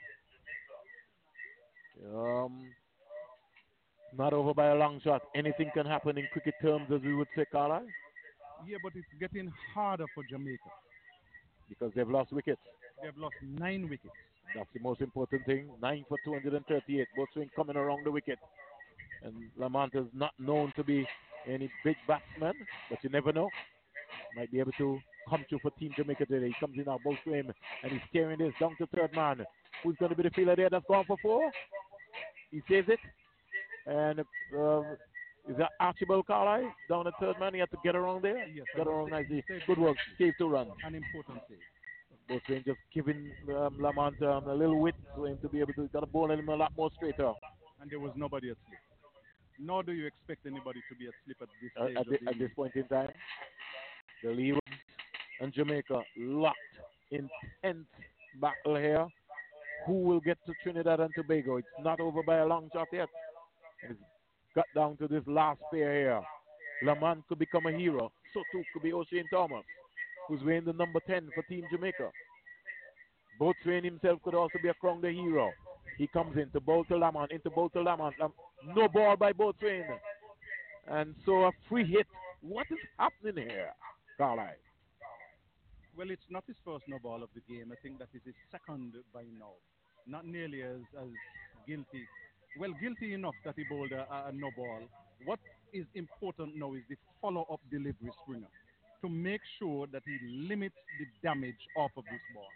Um, not over by a long shot. Anything can happen in cricket terms, as we would say, Carlisle. Yeah, but it's getting harder for Jamaica. Because they've lost wickets. They've lost nine wickets. That's the most important thing. Nine for two hundred thirty-eight. Boatswain coming around the wicket. And Lamont is not known to be any big batsman, but you never know. Might be able to come through for Team Jamaica today. He comes in now, Boatswain, and he's steering this down to third man. Who's going to be the fielder there that's gone for four? He saves it. And uh, is that Archibald Carlisle down the third man? He had to get around there. Yes, get around nicely. Saved Good work. Save two runs. An important save. Boatswain just giving um, Lamont um, a little width for him to be able to got to bowl him a lot more straighter. And there was nobody asleep. Nor do you expect anybody to be asleep at this Uh, stage. at, of the, the at this point in time, the Leewood and Jamaica locked in tense battle here. Who will get to Trinidad and Tobago? It's not over by a long shot yet. It's got down to this last pair here. Lamont could become a hero. So too could be O'Shane Thomas, who's wearing the number ten for Team Jamaica. Boatswain himself could also be a crowned the hero. He comes in to bowl to Lamont, into bowl to Lamont. Lam- no ball by Boatswain. And so a free hit. What is happening here, Carlisle? Well, it's not his first no ball of the game. I think that is his second by now. Not nearly as, as guilty. Well, guilty enough that he bowled a, a no ball. What is important now is the follow-up delivery, Springer, to make sure that he limits the damage off of this ball.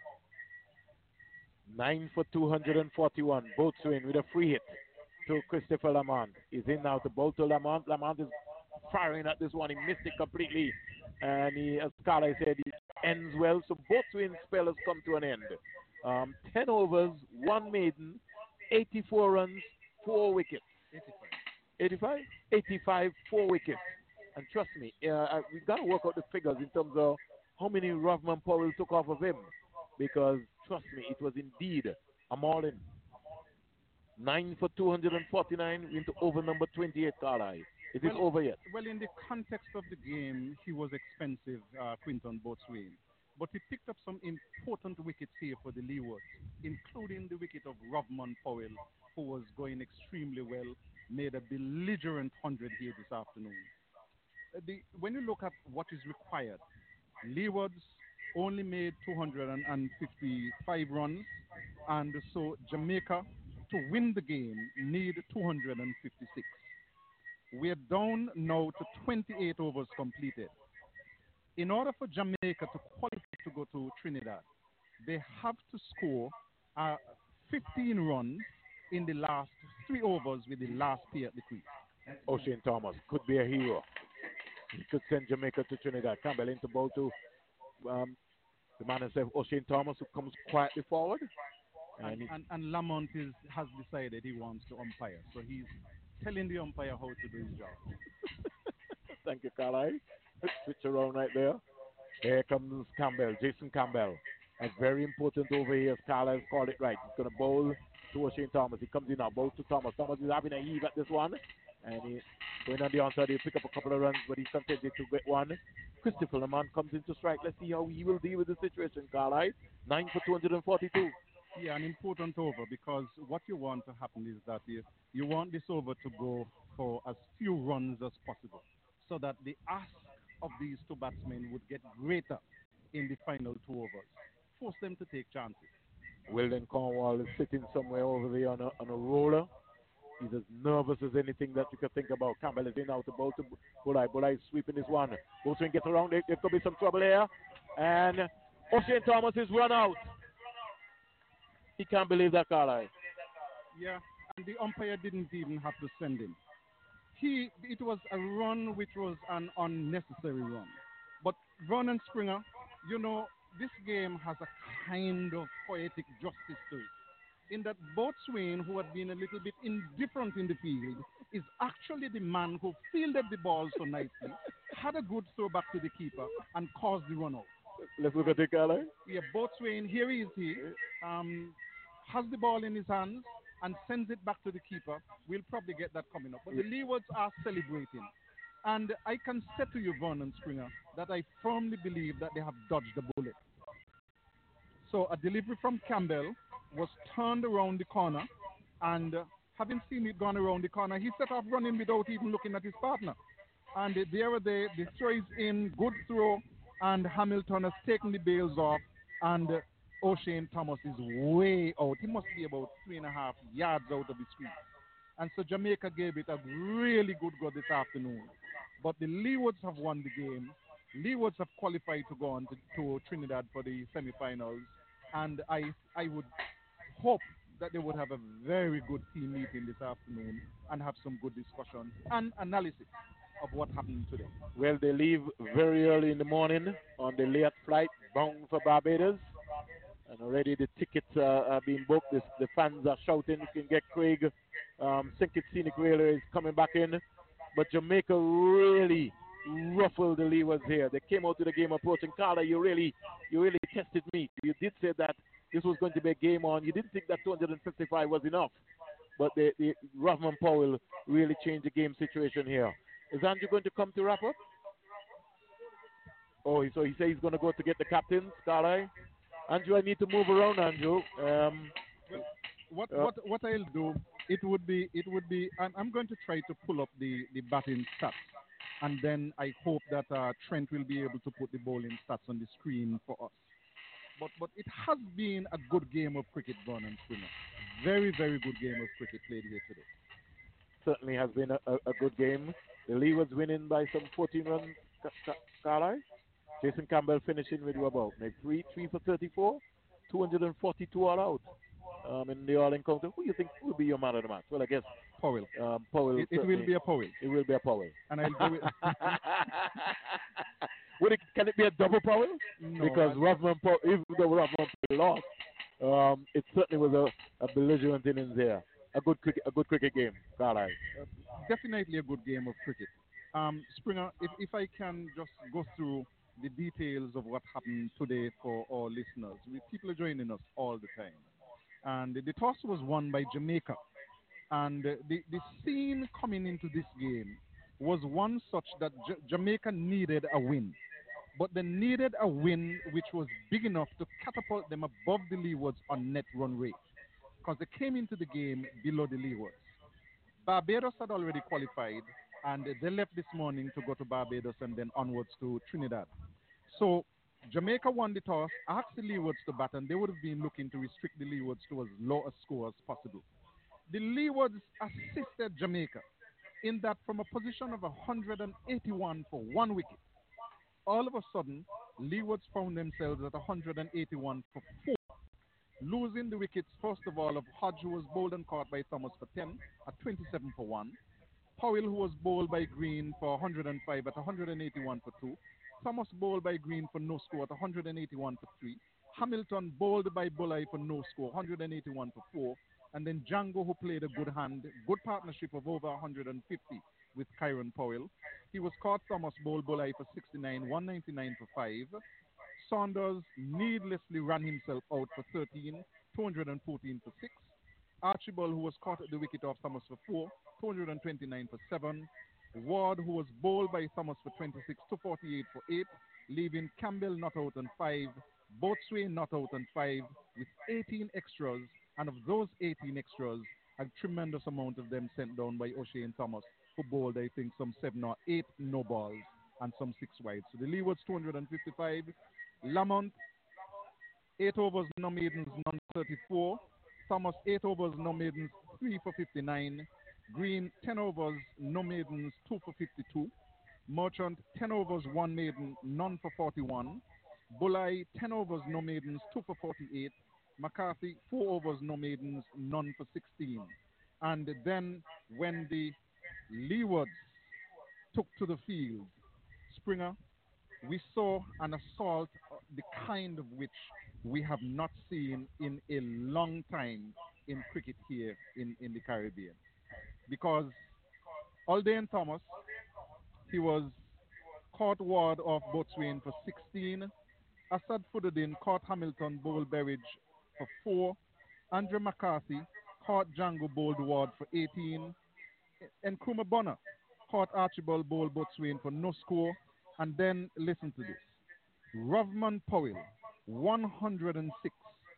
Nine for two hundred forty-one. Boatswain with a free hit to Christopher Lamont. He's in now to bowl to Lamont. Lamont is firing at this one. He missed it completely. And he, as Carlisle said, he ends well. So Boatswain's spell has come to an end. Um, ten overs, one maiden, eighty-four runs, four wickets. eighty-five? eighty-five, four wickets. And trust me, uh, we've got to work out the figures in terms of how many Rovman Powell took off of him. Because, trust me, it was indeed a mauling. Nine for two hundred forty-nine into over number twenty-eight, Carlisle. Is well, it over yet? Well, in the context of the game, he was expensive, uh, Quinton Boatswain. But he picked up some important wickets here for the Leewards, including the wicket of Rovman Powell, who was going extremely well, made a belligerent hundred here this afternoon. Uh, the, when you look at what is required, Leewards only made two hundred fifty-five runs, and so Jamaica, to win the game, need two hundred fifty-six. we're down now to twenty-eight overs completed. In order for Jamaica to qualify to go to Trinidad, they have to score uh, fifteen runs in the last three overs with the last pair at the crease. O'Shane Thomas could be a hero. He could send Jamaica to Trinidad. Campbell into ball to um, the man himself, O'Shane Thomas, who comes quietly forward. And, and, and, and Lamont is, has decided he wants to umpire. So he's telling the umpire how to do his job. Thank you, Carlisle. Switch around right there. Here comes Campbell, Jason Campbell. A very important over here, as Carlisle called it right. He's going to bowl to O'Shane Thomas. He comes in now, bowl to Thomas. Thomas is having a heave at this one. And he going on the onside. He'll pick up a couple of runs, but he's contented to get one. Christopher Lamont comes into strike. Let's see how he will deal with the situation, Carlisle. Nine for two hundred forty-two. Yeah, an important over, because what you want to happen is that you, you want this over to go for as few runs as possible, so that the ask of these two batsmen would get greater in the final two overs. Force them to take chances. Weldon Cornwall is sitting somewhere over there on a, on a roller. He's as nervous as anything that you can think about. Campbell is in out to bowl to Bulai. Bulai is sweeping this one. Boatswain gets around. There, there could be some trouble here. And O'Shane Thomas is run out. He can't believe that, Carlisle. Yeah, and the umpire didn't even have to send him. He, it was a run which was an unnecessary run. But Vernon Springer, you know, this game has a kind of poetic justice to it, in that Boatswain, who had been a little bit indifferent in the field, is actually the man who fielded the ball so nicely, had a good throw back to the keeper, and caused the run out. Let's look at it, Carlisle. Yeah, Boatswain, here he is he, um, has the ball in his hands and sends it back to the keeper. We'll probably get that coming up. But the Leewards are celebrating. And I can say to you, Vernon Springer, that I firmly believe that they have dodged the bullet. So a delivery from Campbell was turned around the corner, and uh, having seen it gone around the corner, he set off running without even looking at his partner. And uh, there they, the throw is in, good throw, and Hamilton has taken the bails off, and uh, O'Shane Thomas is way out. He must be about three and a half yards out of the screen. And so Jamaica gave it a really good go this afternoon. But the Leewards have won the game. Leewards have qualified to go on to, to Trinidad for the semifinals. And I, I would hope that they would have a very good team meeting this afternoon and have some good discussion and analysis of what happened today. Well, they leave very early in the morning on the late flight bound for Barbados. And already the tickets uh, are being booked. The, the fans are shouting. You can get Craig. Um, Sinkit Scenic Railway is coming back in. But Jamaica really ruffled the Leewards here. They came out to the game approaching. Carla, you really, you really tested me. You did say that this was going to be a game on. You didn't think that two hundred fifty-five was enough. But the, the Rovman Powell really changed the game situation here. Is Andrew going to come to wrap up? Oh, so he says he's going to go to get the captains, Carla. Andrew, I need to move around, Andrew. Um, well, what uh, what what I'll do, it would be it would be. I'm, I'm going to try to pull up the the batting stats, and then I hope that uh, Trent will be able to put the bowling stats on the screen for us. But but it has been a good game of cricket, Vernon Springer. Very very good game of cricket played here today. Certainly has been a, a, a good game. The Leewards winning by some fourteen runs, Carlisle. Jason Campbell finishing with you about maybe three, three for thirty-four, two hundred forty-two all out um, in the all encounter. Who do you think will be your man of the match? Well, I guess Powell. Um, Powell. It, it will be a Powell. It will be a Powell. And I'll do it. Would it, can it be a double Powell? No, because Rovman Powell, even though Rovman Powell lost, um, it certainly was a, a belligerent innings there. A good cricket, a good cricket game, Carlisle. Uh, definitely a good game of cricket. Um, Springer, if, if I can just go through the details of what happened today for our listeners. We, people are joining us all the time. And the toss was won by Jamaica. And the, the scene coming into this game was one such that J- Jamaica needed a win. But they needed a win which was big enough to catapult them above the Leewards on net run rate. Because they came into the game below the Leewards. Barbados had already qualified, and they left this morning to go to Barbados and then onwards to Trinidad. So Jamaica won the toss, asked the Leewards to bat, and they would have been looking to restrict the Leewards to as low a score as possible. The Leewards assisted Jamaica in that from a position of one hundred eighty-one for one wicket, all of a sudden, Leewards found themselves at one hundred eighty-one for four, losing the wickets, first of all, of Hodge, who was bowled and caught by Thomas for ten at twenty-seven for one, Powell, who was bowled by Green for one hundred five at one hundred eighty-one for two, Thomas bowled by Green for no score at one hundred eighty-one for three, Hamilton bowled by Bulai for no score, one hundred eighty-one for four, and then Django, who played a good hand, good partnership of over one hundred fifty with Kyron Powell. He was caught. Thomas bowled Bulai for sixty-nine, one ninety-nine for five. Saunders needlessly ran himself out for thirteen, two hundred fourteen for six. Archibald, who was caught at the wicket off Thomas for four, two hundred twenty-nine for seven. Ward, who was bowled by Thomas for twenty-six, two forty-eight for eight, leaving Campbell not out on five, Boatswain not out on five, with eighteen extras, and of those eighteen extras, a tremendous amount of them sent down by O'Shane Thomas, who bowled, I think, some seven or eight no balls and some six wides. So the Leewards two hundred fifty-five, Lamont, eight overs, no maidens, none thirty-four, Thomas, eight overs, no maidens, three for fifty-nine, Green, ten overs, no maidens, two for fifty-two, Merchant, ten overs, one maiden, none for forty-one, Bulai, ten overs, no maidens, two for forty-eight, McCarthy, four overs, no maidens, none for sixteen. And then when the Leewards took to the field, Springer, we saw an assault, uh, the kind of which we have not seen in a long time in cricket here in, in the Caribbean. Because Alden Thomas, he was caught Ward of Boatswain for sixteen, Asad Fududdin caught Hamilton, bowled Berridge for four, Andrew McCarthy caught Django, bowled Ward for eighteen, and Nkrumah Bonner caught Archibald, bowled Boatswain for no score. And then listen to this: Rovman Powell, one hundred six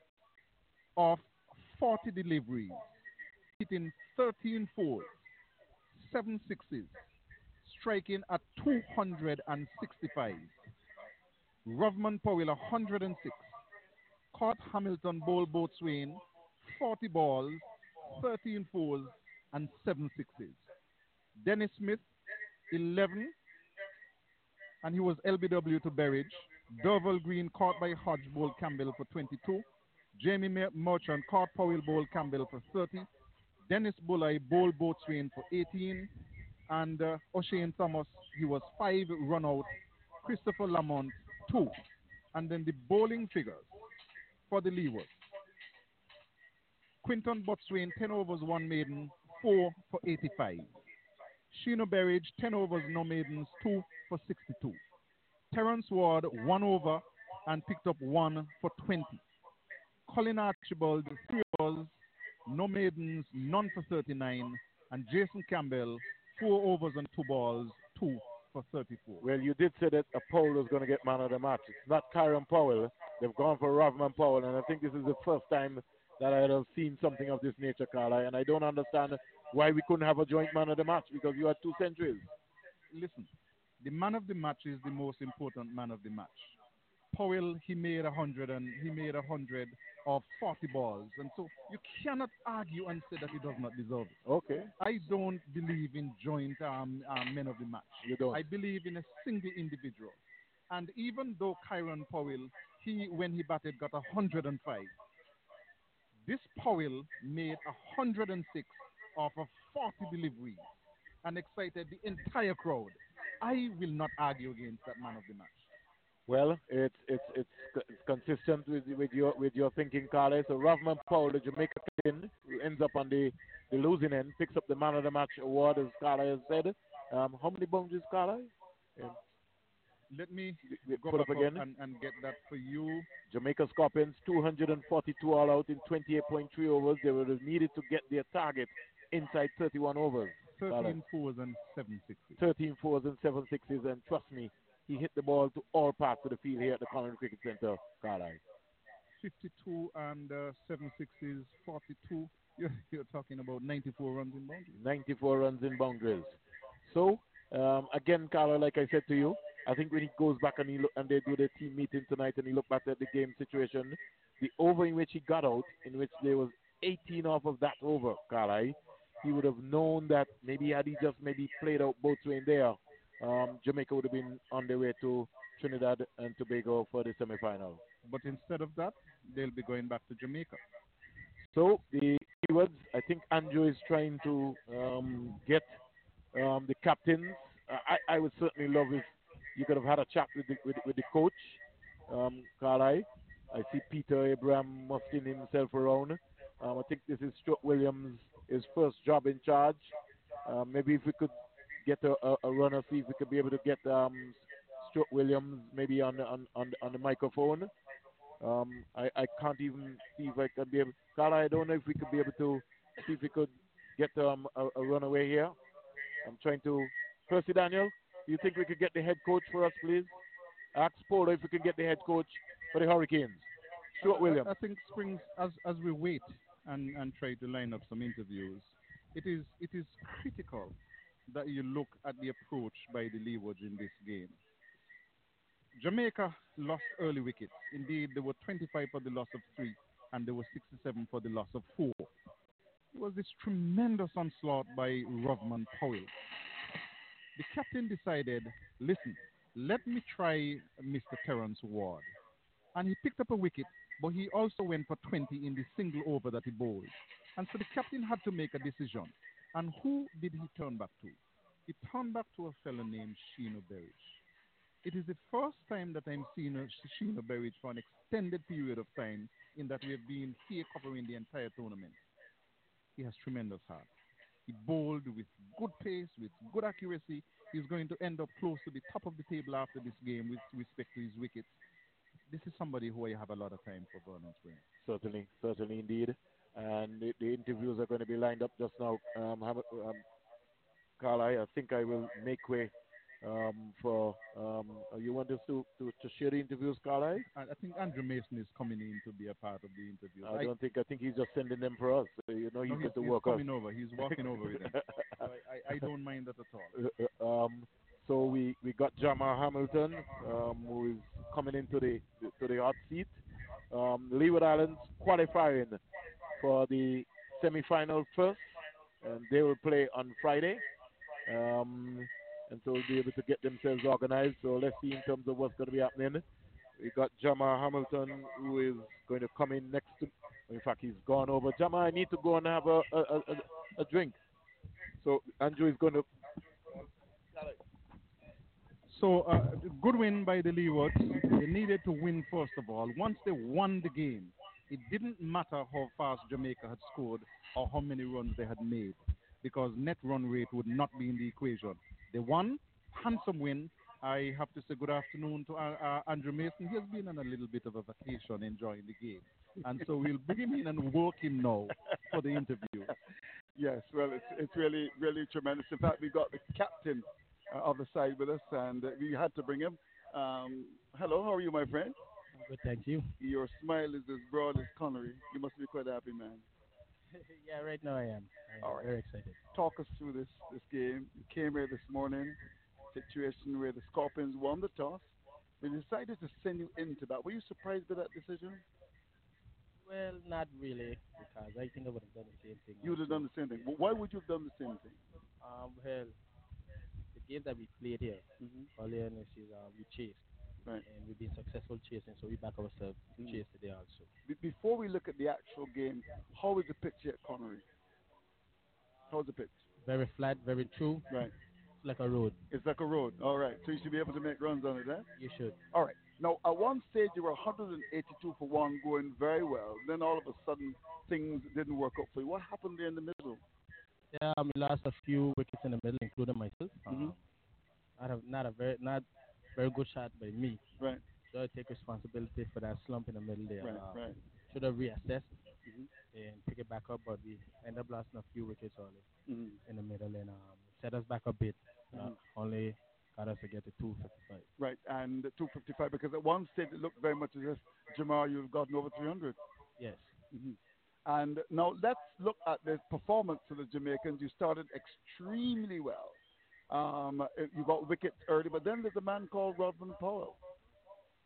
of forty deliveries, hitting thirteen fours, seven sixes, striking at two hundred sixty-five. Rovman Powell, one hundred six, caught Hamilton, bowled Boatswain, forty balls, thirteen fours, and seven sixes. Dennis Smith, eleven, and he was L B W to Berridge. Durval Green caught by Hodge, bowled Campbell for twenty-two. Jamie Merchant caught Powell, bowled Campbell for thirty. Dennis Bulai bowled Boatswain for eighteen. And uh, O'Shane Thomas, he was five run out. Christopher Lamont, two. And then the bowling figures for the Leewards: Quinton Boatswain, ten overs, one maiden, four for eighty-five. Sheena Berridge, ten overs, no maidens, two for sixty-two. Terence Ward, one over and picked up one for twenty. Colin Archibald, three overs, no maidens, none for thirty-nine. And Jason Campbell, four overs and two balls, two for thirty-four. Well, you did say that a Powell was going to get man of the match. It's not Kyron Powell. They've gone for Rovman Powell, and I think this is the first time that I have seen something of this nature, Carla, and I don't understand why we couldn't have a joint man of the match, because you had two centuries. Listen, the man of the match is the most important man of the match. Powell, he made a hundred and he made a hundred of forty balls, and so you cannot argue and say that he does not deserve it. Okay. I don't believe in joint um, um, men of the match. You don't. I believe in a single individual. And even though Kyron Powell, he when he batted got a hundred and five, this Powell made a hundred and six off of forty deliveries and excited the entire crowd. I will not argue against that man of the match. Well, it's it's it's, it's consistent with with your with your thinking, Carla. So Rovman Powell, the Jamaica captain, who ends up on the, the losing end, picks up the man of the match award, as Carla has said. Um, how many boundaries, Carla? Um, Let me we, go put back up again and, and get that for you. Jamaica Scorpions, two hundred forty-two all out in twenty-eight point three overs. They would have needed to get their target inside thirty-one overs. thirteen fours and seven sixes. thirteen fours and seven sixes, and trust me, he hit the ball to all parts of the field here at the Colony Cricket Centre, Carlisle. fifty-two and uh, seven sixes, forty-two. You're, you're talking about ninety-four runs in boundaries. ninety-four runs in boundaries. So, um, again, Carla, like I said to you, I think when he goes back and, he look, and they do the team meeting tonight and he look back at the game situation, the over in which he got out, in which there was eighteen off of that over, Carlisle, he would have known that maybe had he just maybe played out both ways there, um, Jamaica would have been on their way to Trinidad and Tobago for the semifinal. But instead of that, they'll be going back to Jamaica. So the Leewards, I think Andrew is trying to um, get um, the captains. Uh, I, I would certainly love if you could have had a chat with the, with, with the coach, um, Carlisle. I see Peter Abraham mussing himself around. Um, I think this is Stuart Williams' his first job in charge. Uh, maybe if we could get a, a, a runner, see if we could be able to get um, Stuart Williams maybe on the, on, on, on the microphone. Um, I, I can't even see if I can be able. Carla, I don't know if we could be able to see if we could get um, a, a runaway here. I'm trying to. Percy Daniel, do you think we could get the head coach for us, please? Ask Polo if we can get the head coach for the Hurricanes. Stuart Williams. I, I think Springs, as as we wait and, and try to line up some interviews, it is it is critical that you look at the approach by the Leewards in this game. Jamaica lost early wickets. Indeed, there were twenty-five for the loss of three, and there were sixty-seven for the loss of four. It was this tremendous onslaught by Rovman Powell. The captain decided, listen, let me try Mister Terence Ward. And he picked up a wicket, but he also went for twenty in the single over that he bowled. And so the captain had to make a decision. And who did he turn back to? He turned back to a fellow named Sheeno Berridge. It is the first time that I'm seeing Sheeno Berridge for an extended period of time in that we have been here covering the entire tournament. He has tremendous heart. He bowled with good pace, with good accuracy. He's going to end up close to the top of the table after this game with respect to his wickets. This is somebody who I have a lot of time for Vernon Springs. Certainly, certainly indeed. And the, the interviews are going to be lined up just now. Um, have, um, Carla, I think I will make way um, for. Um, you want us to, to, to share the interviews, Carla? I, I think Andrew Mason is coming in to be a part of the interview. I, I don't think. I think he's just sending them for us. So, you know, he's no, got to he's work coming us. over. He's walking over with them. So I, I, I don't mind that at all. um, so we, we got Jamal Hamilton, um, who is coming into the to the hot seat. Um, Leeward Islands qualifying for the semi-final first, and they will play on Friday. Um, and so we'll be able to get themselves organized. So let's see in terms of what's going to be happening. We got Jamal Hamilton, who is going to come in next to. In fact, he's gone over. Jamal, I need to go and have a a, a, a drink. So Andrew is going to. So, uh, good win by the Leewards. They needed to win first of all. Once they won the game, it didn't matter how fast Jamaica had scored or how many runs they had made, because net run rate would not be in the equation. They won, handsome win. I have to say good afternoon to uh, uh, Andrew Mason. He has been on a little bit of a vacation enjoying the game. And so we'll bring him in and work him now for the interview. Yes, well, it's, it's really, really tremendous. In fact, we got the captain uh, of the side with us, and uh, we had to bring him. Um, hello, how are you, my friend? Good, thank you. Your smile is as broad as Connery. You must be quite happy, man. Yeah, right now I am. I am All right. very excited. Talk us through this, this game. You came here this morning, situation where the Scorpions won the toss. They decided to send you into that. Were you surprised by that decision? Well, not really, because I think I would have done the same thing. You would have done the same thing. Well, why would you have done the same thing? Um, well, the game that we played here, mm-hmm. earlier in this is uh, we chased. Right. And we've been successful chasing, so we back ourselves to mm. chase today also. Be- before we look at the actual game, how is the pitch here at Connery? How's the pitch? Very flat, very true. Right. It's like a road. It's like a road. All right. So you should be able to make runs on it, eh? You should. All right. Now, at one stage, you were one hundred eighty-two for one, going very well. Then all of a sudden, things didn't work out for you. What happened there in the middle? Yeah, um, we lost a few wickets in the middle, including myself. Mm-hmm. Um, not a not a very not very good shot by me. Right. So I take responsibility for that slump in the middle there. Right. Um, right. Should have reassessed mm-hmm. and pick it back up, but we end up losing a few wickets early mm-hmm. in the middle and um, set us back a bit. Mm-hmm. Uh, only got us to get to two fifty-five. Right, and two fifty-five, because at one stage it looked very much as if, Jamar, you've gotten over three hundred. Yes. Mm-hmm. And now let's look at the performance of the Jamaicans. You started extremely well. Um, you got wickets early, but then there's a man called Rodman Powell.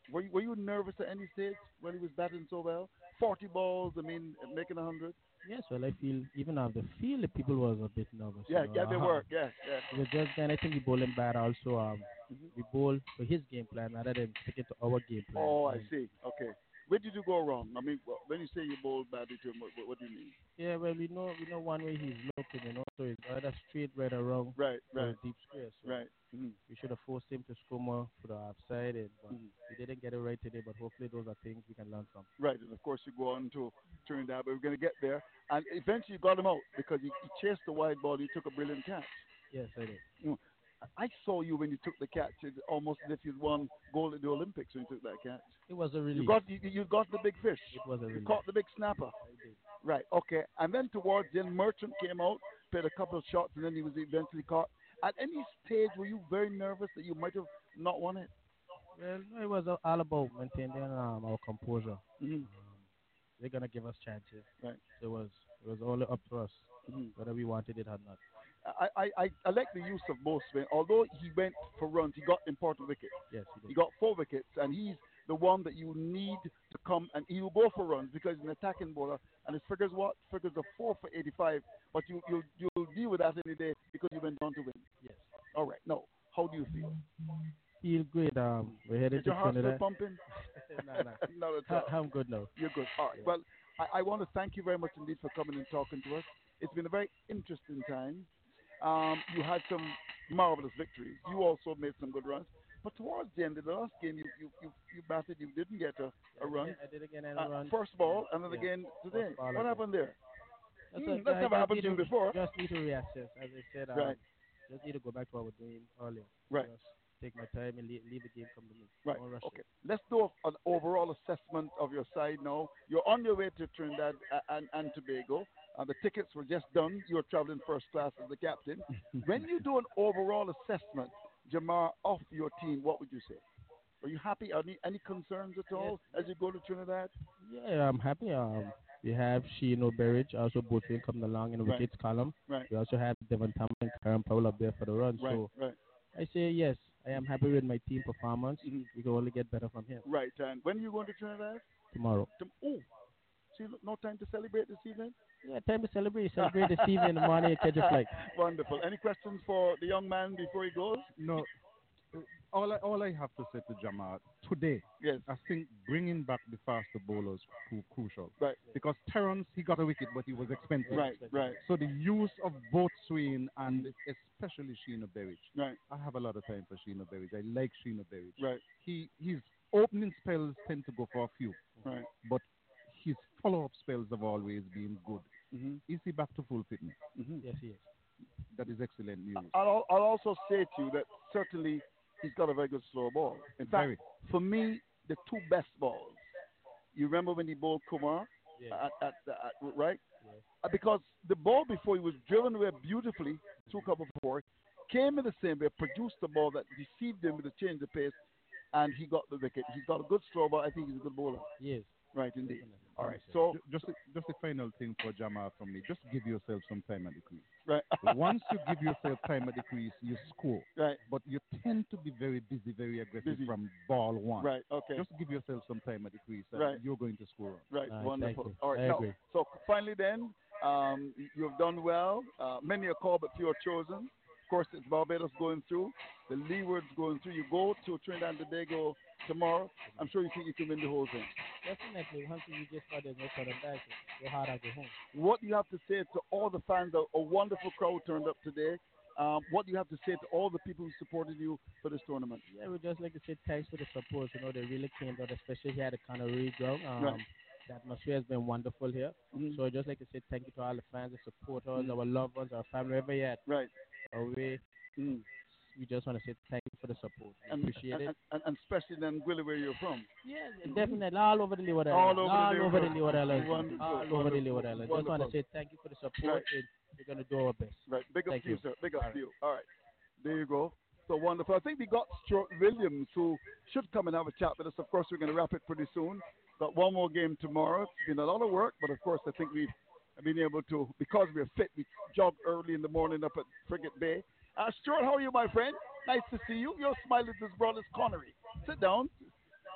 Were you, were you nervous at any stage when he was batting so well? forty balls, I mean, making one hundred? Yes, well, I feel even on the field, the people was a bit nervous. Yeah, you know. yeah, they uh, were. Yeah, yeah. It was just then I think we bowling bad also. Um, Mhm. we bowl for his game plan rather than sticking to our game plan. Oh, I And, see. Okay. Where did you go wrong? I mean, wh- when you say you bowled badly to him, what, what, what do you mean? yeah, well, we know we know one way he's looking, you know, so it's either straight, right, or wrong Right, for right, a deep square. So right. Mhm. we should have forced him to score more for the offside, and but Mhm. we didn't get it right today. But hopefully, those are things we can learn from. Right, and of course you go on to Trinidad, but we're going to get there. And eventually you got him out because he, he chased the wide ball. He took a brilliant catch. Yes, I did. Mm. I saw you when you took the catch. It's almost as if you won gold at the Olympics when you took that catch. It was a relief. You got you, you got the big fish. It was a You relief. caught the big snapper. I did. Right. Okay. And then towards the end, Merchant came out, played a couple of shots, and then he was eventually caught. At any stage, were you very nervous that you might have not won it? Well, no, it was uh, all about maintaining um, our composure. Mm-hmm. Um, they're gonna give us chances. Right. So it was it was all up to us Mm-hmm. whether we wanted it or not. I, I, I, I like the use of both swing. Although he went for runs, he got important wickets. Yes, he did. He got four wickets, and he's the one that you need to come, and he will go for runs because he's an attacking bowler, and his figures what? Figures are four for eighty-five, but you, you, you'll deal with that any day because you went on to win. Yes. All right. Now, how do you feel? Feel great. Um, we're headed Is to your heart still Trinidad. pumping? nah, nah. Not at all. I- I'm good now. You're good. All right. Yeah. Well, I, I want to thank you very much indeed for coming and talking to us. It's been a very interesting time. Um, you had some marvelous victories. You also made some good runs. But towards the end of the last game, you you you, you batted. You didn't get a, a run. I didn't get any Uh, run. first ball, and then Yeah. again today. First ball What again. happened there? That's, Hmm, what- that's I never just happened need to you before. Just need to reassess, as I said. Um, Right. Just need to go back to what we're doing earlier. Right. Just take my time and leave, leave the game come to me. Right. Don't rush Okay. it. Let's do an overall assessment of your side now. You're on your way to Trinidad uh, and, and Tobago. Uh, the tickets were just done. You're traveling first class as the captain. When you do an overall assessment, Jamar, of your team, what would you say? Are you happy? Any any concerns at all as you go to Trinidad? Yeah, I'm happy. Um, we have Sheeno Berridge, also both of them coming along in the Right. wickets column. Right. We also have Devon Thomas and Karen Powell up there for the run. Right, So right. I say yes, I am happy with my team performance. Mhm. We can only get better from here Right. And when are you going to Trinidad? tomorrow. Tom- oh, see, no time to celebrate this evening? Yeah, time to celebrate. Celebrate this evening in the morning and catch a flight. Wonderful. Any questions for the young man before he goes? No. All I, all I have to say to Jamar today, Yes. I think bringing back the faster bowlers cru- crucial. Right. Because Terrence, he got a wicket, but he was expensive. Right, right. So the use of both Swin and especially Sheena Berridge. Right. I have a lot of time for Sheena Berridge. I like Sheena Berridge. Right. He his opening spells tend to go for a few, Right. but his follow-up spells have always been good. Mm-hmm. Is he back to full fitness? Mm-hmm. Yes, he is. That is excellent news. I'll, I'll also say to you that certainly he's got a very good slow ball. In fact, Very. for me, the two best balls. You remember when he bowled Kumar Yeah. at, at, at right? Yeah. Uh, because the ball before he was driven away beautifully, two cover four, came in the same way, produced a ball that deceived him with a change of pace, and he got the wicket. He's got a good slow ball. I think he's a good bowler. Yes. Right, indeed. Definitely. All right. So, Ju- just a, just a final thing for Jamal from me. Just give yourself some time at the crease. right. Once you give yourself time at the crease, you score. right. But you tend to be very busy, very aggressive Busy. from ball one. Right. Okay. Just give yourself some time at the crease, and Right. you're going to score. Right, All right, wonderful. thank you. All right, I now, agree. so finally then, um, you've done well. Uh, many are called, but few are chosen. Of course, it's Barbados going through, the Leewards going through. You go to Trinidad and Tobago tomorrow. I'm sure you think you can win the whole thing. Definitely. Once you just start, there's no turning back. Go hard at the home. What do you have to say to all the fans? A, a wonderful crowd turned up today. Um, what do you have to say to all the people who supported you for this tournament? Yeah, we just like to say thanks for the support. You know, they really came out, especially here at the Canary ground. Um, Right. The atmosphere has been wonderful here. Mhm. So I just like to say thank you to all the fans, the supporters, Mhm. our loved ones, our family, wherever you're at. Right. Away. Mm. We just want to say thank you for the support. We And, appreciate and, it. and, and especially then, Gwilly, where you're from. Yeah, definitely. All over the Leeward All Islands. over the all Leeward over the Islands. Leeward Islands. Wonderful, All over the wonderful, Leeward Islands. Just want to wonderful. say thank you for the support. Right. And we're going to do our best. Right. Big up Thank to you, you. sir. Big up All to you. All right. There you go. So wonderful. I think we got Stuart Williams, who should come and have a chat with us. Of course, we're going to wrap it pretty soon. Got one more game tomorrow. It's been a lot of work, but of course, I think we've been able to, because we're fit, we jog early in the morning up at Frigate Bay. Uh, Stuart, how are you, my friend? Nice to see you. Your smile is as broad as Connery. Sit down.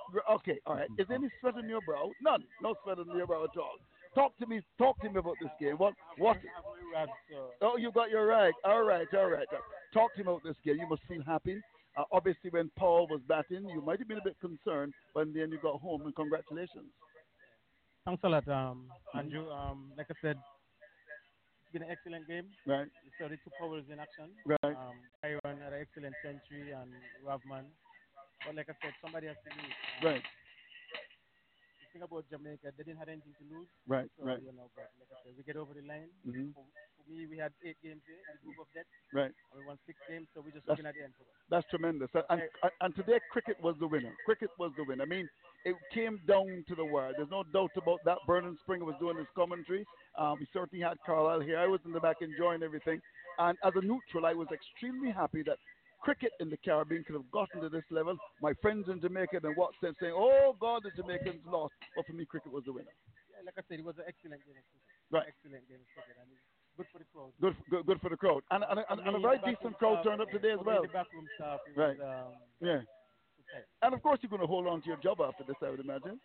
Okay, all right. Is there any sweat on your brow? None. No sweat on your brow at all. Talk to me. Talk to me about this game. What? What? Oh, you got your rag. All right, all right. Talk to me about this game. You must feel happy. Uh, obviously, when Paul was batting, you might have been a bit concerned, but then you got home, and congratulations. Thanks a lot, um, Andrew. Um, like I said, it's been an excellent game. Right. We saw the two powers in action. Right. Um, Kyron had an excellent century, and Ravman. But like I said, somebody has to lose. Um, Right. The thing about Jamaica, they didn't have anything to lose. Right, so, right. You know, but like I said, we get over the line. Mm-hmm. For, for me, we had eight games here in the group of death. Right. And we won six games, so we're just That's, looking at the end for us. that's tremendous. And, and, and today, cricket was the winner. Cricket was the winner. I mean, it came down to the wire. There's no doubt about that. Vernon Springer was doing his commentary. Um, we certainly had Carlisle here. I was in the back enjoying everything. And as a neutral, I was extremely happy that cricket in the Caribbean could have gotten to this level. My friends in Jamaica and WhatsApp saying, oh, God, the Jamaicans lost. But for me, cricket was the winner. Yeah, like I said, it was an excellent game of cricket. Right. Excellent game of cricket. And it's good for the crowd. Good, good, good for the crowd. And, and, and, and a very decent crowd turned up today as well. The backroom staff, it Right. was, um, Yeah. okay. And of course, you're going to hold on to your job after this, I would imagine.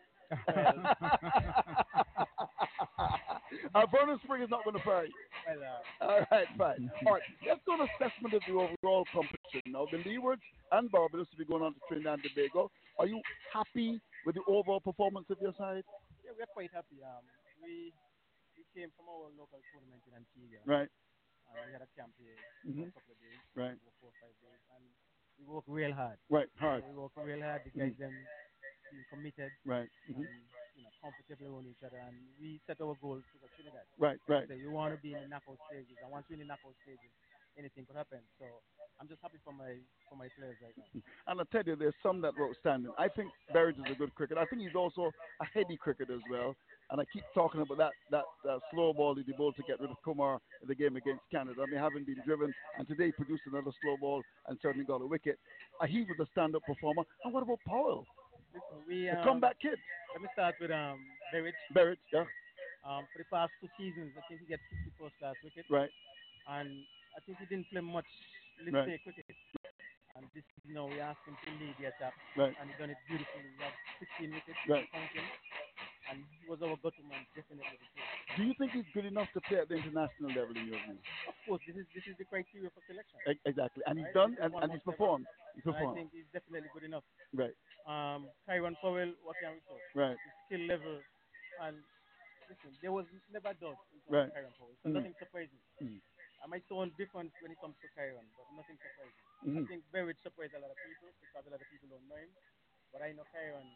uh, Vernon Spring is not going to fire you. Well, uh, All right, fine. All right, let's do an assessment of the overall competition. Now, the Leewards and Barbados will be going on to Trinidad and Tobago. Are you happy with the overall performance of your side? Yeah, we're quite happy. Um, we we came from our local tournament in Antigua. Right. And we had a camp here Mm-hmm. for a couple of days. Right. Four or five days. And we worked real hard. Right, hard. So we worked real hard. The guys Mm-hmm. them being committed. Right. Mm-hmm. And, you know, comfortable on each other. And we set our goals to go Trinidad. Right, right. So we want to be in the knockout stages. And once we're in the knockout stages, anything could happen. So I'm just happy for my for my players right now. And I tell you, there's some that were outstanding. I think Berridge is a good cricketer. I think he's also a heady cricketer as well. And I keep talking about that that uh, slow ball he bowled to get rid of Kumar in the game against Canada. I mean, having been driven, and today he produced another slow ball and certainly got a wicket. Uh, he was a stand-up performer. And what about Powell? Listen, we, the um, comeback kid. Let me start with um, Berridge. Berridge, yeah. Um, for the past two seasons, I think he gets fifty first-class wickets. Right. And I think he didn't play much let's Right. say cricket. And this season now we asked him to lead the attack. Right. And he done it beautifully. We have sixteen wickets. Right. Counting. And he was our go-to man, definitely. Do you think he's good enough to play at the international level in your view? Of course, this is this is the criteria for selection. E- exactly. And he's Right? done, This is and, one and more he's step. performed. He's And I performed. think he's definitely good enough. Right. Um, Kyron Powell, what can we say? Right. His skill level. And listen, there was never doubt in terms Right. of Kyron Powell. So Mm. nothing surprising. Mm. I might sound different when it comes to Kyron, but nothing surprising. Mhm. I think Berridge surprised a lot of people because a lot of people don't know him. But I know Kyron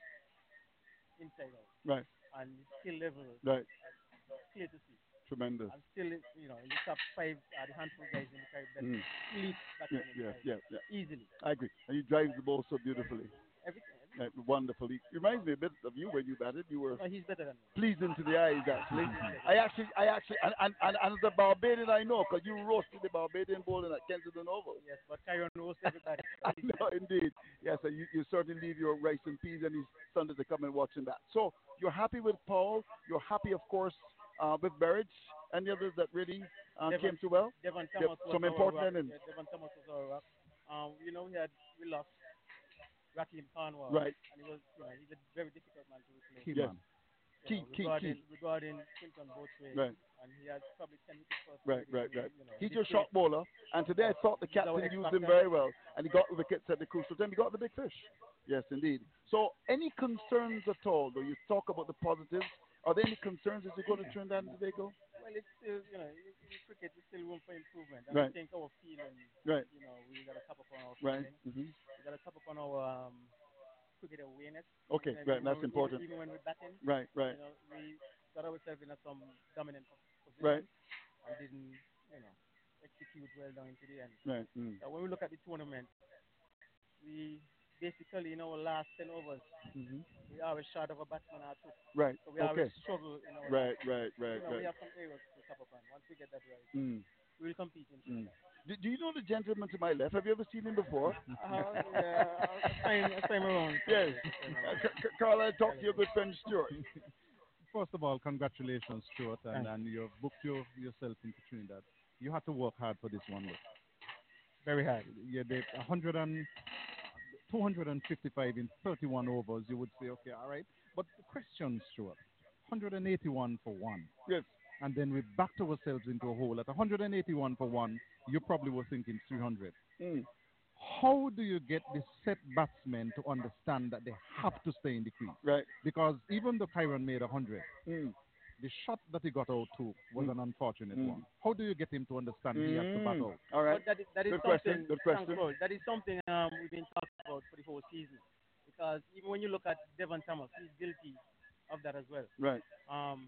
inside out. Right. And his skill level Right. clear to see. Tremendous. I'm still, you know, in the top five are the handful guys in the Caribbean. Mm. Elite back Yeah, in the yeah, side. yeah, yeah. Easily. I agree. And he drives the ball so beautifully. Everything. Uh, wonderful. He reminds me a bit of you when you batted. You were No, he's better than me. pleasing to the eyes, actually. I actually, I actually, and, and, and, and as a Barbadian, I know, because you roasted the Barbadian bowling at Kensington Oval. Yes, but Kyron roast everybody. I know, indeed. Yes, and you, you certainly leave your rice and peas and his Sunday to come and watching that. So you're happy with Paul. You're happy, of course, uh, with Berridge. Any others that really uh, Devon- came too well? Devon Yep, Thomas was some our important rock. innings. Yeah, Devon Thomas was our rock. Um, you know, we had we lost Rakim Cornwall. Right. And he was, you know, he's a very difficult man to replace. Key Yes. man. You Key, know, key, regarding, key. Regarding Clinton both ways. Right. And he has probably ten wickets first. Right, right, right. You know, He's he your played- shot bowler, and today I thought the He's our captain X used him factor. very well, and he got the wickets at the crucial time. He got the big fish. Yes, indeed. So, any concerns at all? Though you talk about the positives, are there any concerns as you go to Trinidad and Tobago? Well, it's still, you know, in in cricket, there's still room for improvement. And Right. I think our feeling, Right. you know, we got to top up on our Right. feeling. Mm-hmm. We got to top up on our um, cricket awareness. Okay, Even right, when that's we- important. Even when we're batting. Right, right. You know, we got ourselves in a some dominant position. Right. And didn't, you know, execute well down into the end. Right. Mm. Uh, when we look at the tournament, we basically, in our last ten overs, Mhm. we are always short of a batsman or two. Right, So we always okay. struggle in our Right, last- right, right, you know, right. We have some areas to top up on. Once we get that right, Mm. we'll compete in Mm. Trinidad. Do, do you know the gentleman to my left? Have you ever seen him before? Uh, yeah, I time, I time around. Yes. Uh, C- C- Carl, I talked to your good friend Stuart. First of all, congratulations, Stuart, and, Thanks. and you've booked your, yourself into Trinidad. You had to work hard for this one. Look. Very hard. Yeah, the one hundred and two hundred fifty-five in thirty-one overs, you would say, okay, all right. But the question, Stuart, one hundred eighty-one for one. Yes. And then we backed ourselves into a hole. At one hundred eighty-one for one, you probably were thinking three hundred. Mm. How do you get the set batsmen to understand that they have to stay in the crease? Right. Because even though Kyron made one hundred, mm. the shot that he got out to was Mm. an unfortunate Mm. one. How do you get him to understand he has to bat Mm. out? All right. But that is, that is Good something, question. Good question. thanks, Paul. That is something um, we've been talking about for the whole season. Because even when you look at Devon Thomas, he's guilty of that as well. Right. Um,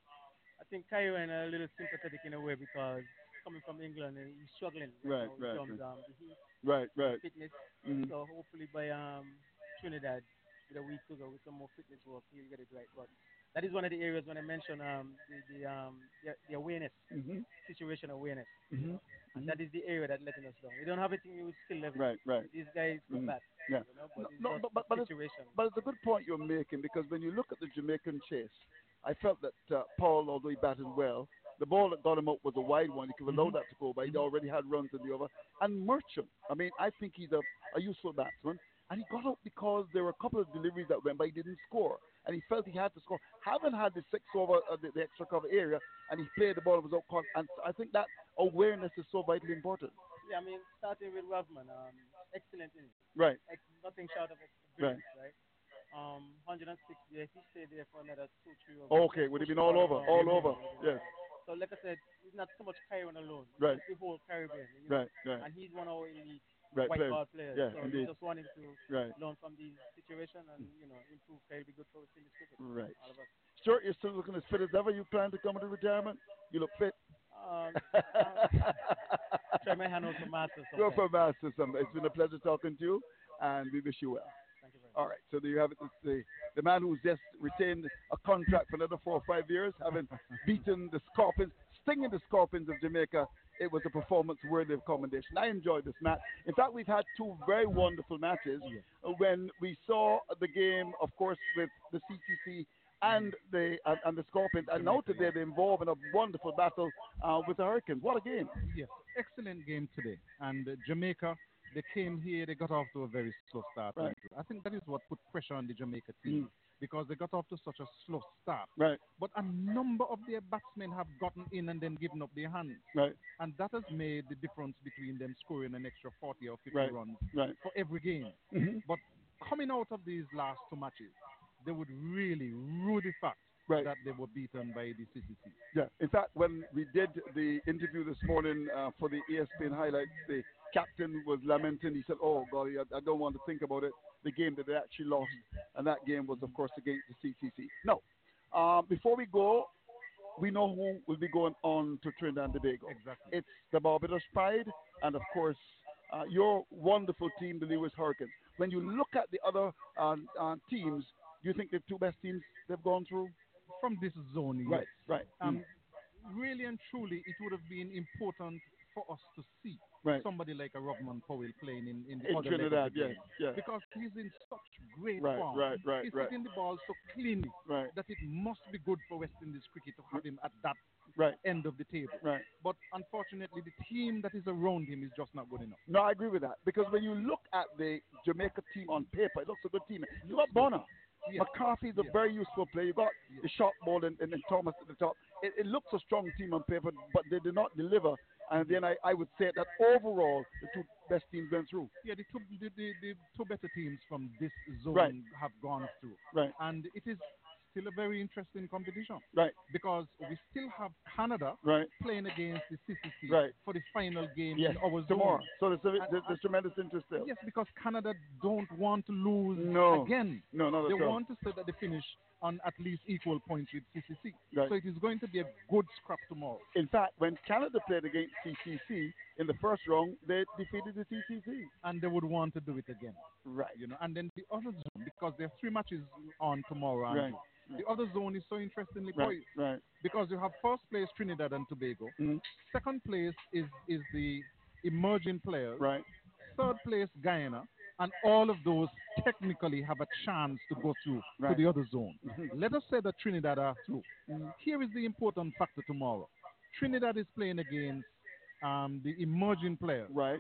I think Kyron a little sympathetic in a way because coming from England and he's struggling Right, now in right, terms right. um, the heat, Right, right. fitness. Mhm. So hopefully by um, Trinidad, with a week to go, with some more fitness work, he'll get it right. But that is one of the areas when I mentioned um, the the, um, the the awareness, Mhm. situation awareness. Mhm. And that is the area that letting us down. We don't have anything to do with skill level. Right, right. These guys look Mhm. bad. Yeah. You know, but it's No, just but, but, but, it's, situation. but it's a good point you're making because when you look at the Jamaican chase, I felt that uh, Paul, although he batted well, the ball that got him out was a wide one. He could have allowed that to go, but he already had runs in the over. And Merchant, I mean, I think he's a, a useful batsman. And he got out because there were a couple of deliveries that went, but he didn't score. And he felt he had to score. Haven't had the six over uh, the, the extra cover area, and he played the ball and was out. Con- and I think that awareness is so vitally important. Yeah, I mean, starting with Rovman, um, excellent innings. Right. Ex- nothing short of brilliant, right? Um, one hundred six, yeah, if he stayed there for another two, three overs. Okay, would have been all over, all over, yes. So, like I said, it's not so much Kyron alone. Right. It's the whole Caribbean. You know? Right, right. And he's one of our elite Right, white players. ball players. Yeah, so indeed. we just want him to Right. learn from these situations and, you know, improve Caribbean good for English cricket. Right. All of us. Stuart, you're still looking as fit as ever. You plan to come into retirement? You look fit. Um, uh, try my hand out for Masters. Go for Masters. sometime. It's been a pleasure talking to you, and we wish you well. Thank you very much. All right, so there you have it. It's the, the man who's just retained a contract for another four or five years, having beaten the Scorpions, stinging the Scorpions of Jamaica. It was a performance worthy of commendation. I enjoyed this match. In fact, we've had two very wonderful matches. When we saw the game, of course, with the C C C and the and, and the Scorpions, and now today they're involved in a wonderful battle uh, with the Hurricanes. What a game! Yes, excellent game today. And uh, Jamaica, they came here, they got off to a very slow start. Right. I think that is what put pressure on the Jamaica team. Mm. Because they got off to such a slow start. Right. But a number of their batsmen have gotten in and then given up their hands. Right. And that has made the difference between them scoring an extra forty or fifty Right. runs Right. for every game. Mm-hmm. But coming out of these last two matches, they would really rue the fact Right. that they were beaten by the C C C. Yeah. In fact, when we did the interview this morning uh, for the E S P N highlights, the captain was lamenting. He said, "Oh, golly, I, I don't want to think about it. The game that they actually lost, and that game was, of course, against the C C C." No. Uh, before we go, we know who will be going on to Trinidad and Tobago. Exactly. It's the Barbados Pride, and of course, uh, your wonderful team, the Lewis Hurricanes. When you look at the other uh, uh, teams, do you think the two best teams they've gone through? From this zone, Right, yes. right. Um, Mm. Really and truly, it would have been important for us to see Right. somebody like a Robman Powell playing in, in the In other leg of Trinidad, the yes, game. yes. Because he's in such great Right, form. right, right, He's right. hitting the ball so cleanly Right. that it must be good for West Indies cricket to have him at that Right. end of the table. Right. But unfortunately, the team that is around him is just not good enough. No, I agree with that. Because when you look at the Jamaica team on paper, it looks a good team. You got Bonner. Yes. McCarthy's a Yes. very useful player. You got the short ball and, and then Thomas at the top. It, it looks a strong team on paper, but they did not deliver. And then I, I would say that overall, the two best teams went through. Yeah, the two, the, the, the two better teams from this zone Right. have gone through. Right. And it is still a very interesting competition. Right. Because we still have Canada Right. playing against the C C C Right. for the final game Yes, in our zone. tomorrow. So there's, a, And- there's, there's tremendous interest there. Yes, because Canada don't want to lose No. again. No, not They at all. want to say that they finish on at least equal points with C C C. Right. So it is going to be a good scrap tomorrow. In fact, when Canada played against C C C in the first round, they defeated the C C C. And they would want to do it again. Right. You know, and then the other zone, because there are three matches on tomorrow. Andrew. Right. The other zone is so interestingly Right. poised. Right. Because you have first place Trinidad and Tobago. Mm-hmm. Second place is, is the emerging players. Right. Third place Guyana. And all of those technically have a chance to go through Right. to the other zone. Mhm. Let us say that Trinidad are through. Mhm. Here is the important factor tomorrow. Trinidad is playing against um, the emerging players. Right.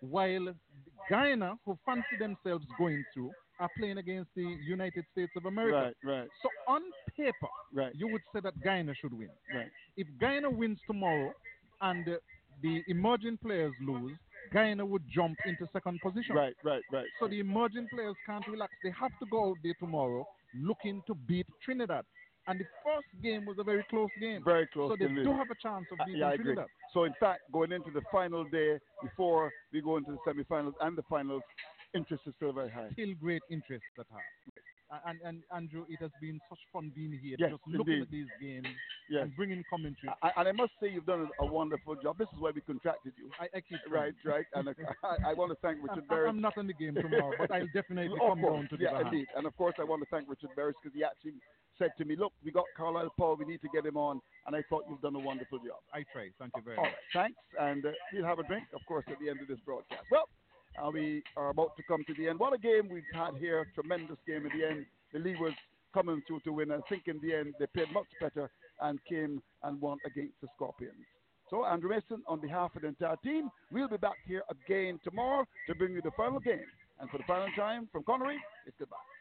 while Guyana, who fancy themselves going through, are playing against the United States of America. Right, right. So on paper, right. you would say that Guyana should win. Right. If Guyana wins tomorrow and uh, the emerging players lose, Guyana would jump into second position. Right, right, right. So the emerging players can't relax. They have to go out there tomorrow looking to beat Trinidad. And the first game was a very close game. Very close. So they game. do have a chance of beating uh, yeah, I Trinidad. agree. So in fact, going into the final day before we go into the semifinals and the finals, interest is still very high. Still great interest at heart. And, and Andrew, it has been such fun being here, yes, just looking indeed. at these games yes. and bringing commentary. I, and I must say you've done a wonderful job. This is why we contracted you. I, I keep right, right. And I, I want to thank Richard Berry. I'm not on the game tomorrow, but I'll definitely oh, come down to the Yeah, Bahamas. indeed. And of course, I want to thank Richard Berry because he actually said to me, look, we got Carlisle Paul, we need to get him on. And I thought you've done a wonderful job. I try. Thank you very All much. right, thanks. And uh, we'll have a drink, of course, at the end of this broadcast. Well, uh, we are about to come to the end. What a game we've had here. Tremendous game in the end. The Leewards coming through to win. I think in the end they played much better and came and won against the Scorpions. So Andrew Mason, on behalf of the entire team, we'll be back here again tomorrow to bring you the final game. And for the final time from Connery, it's goodbye.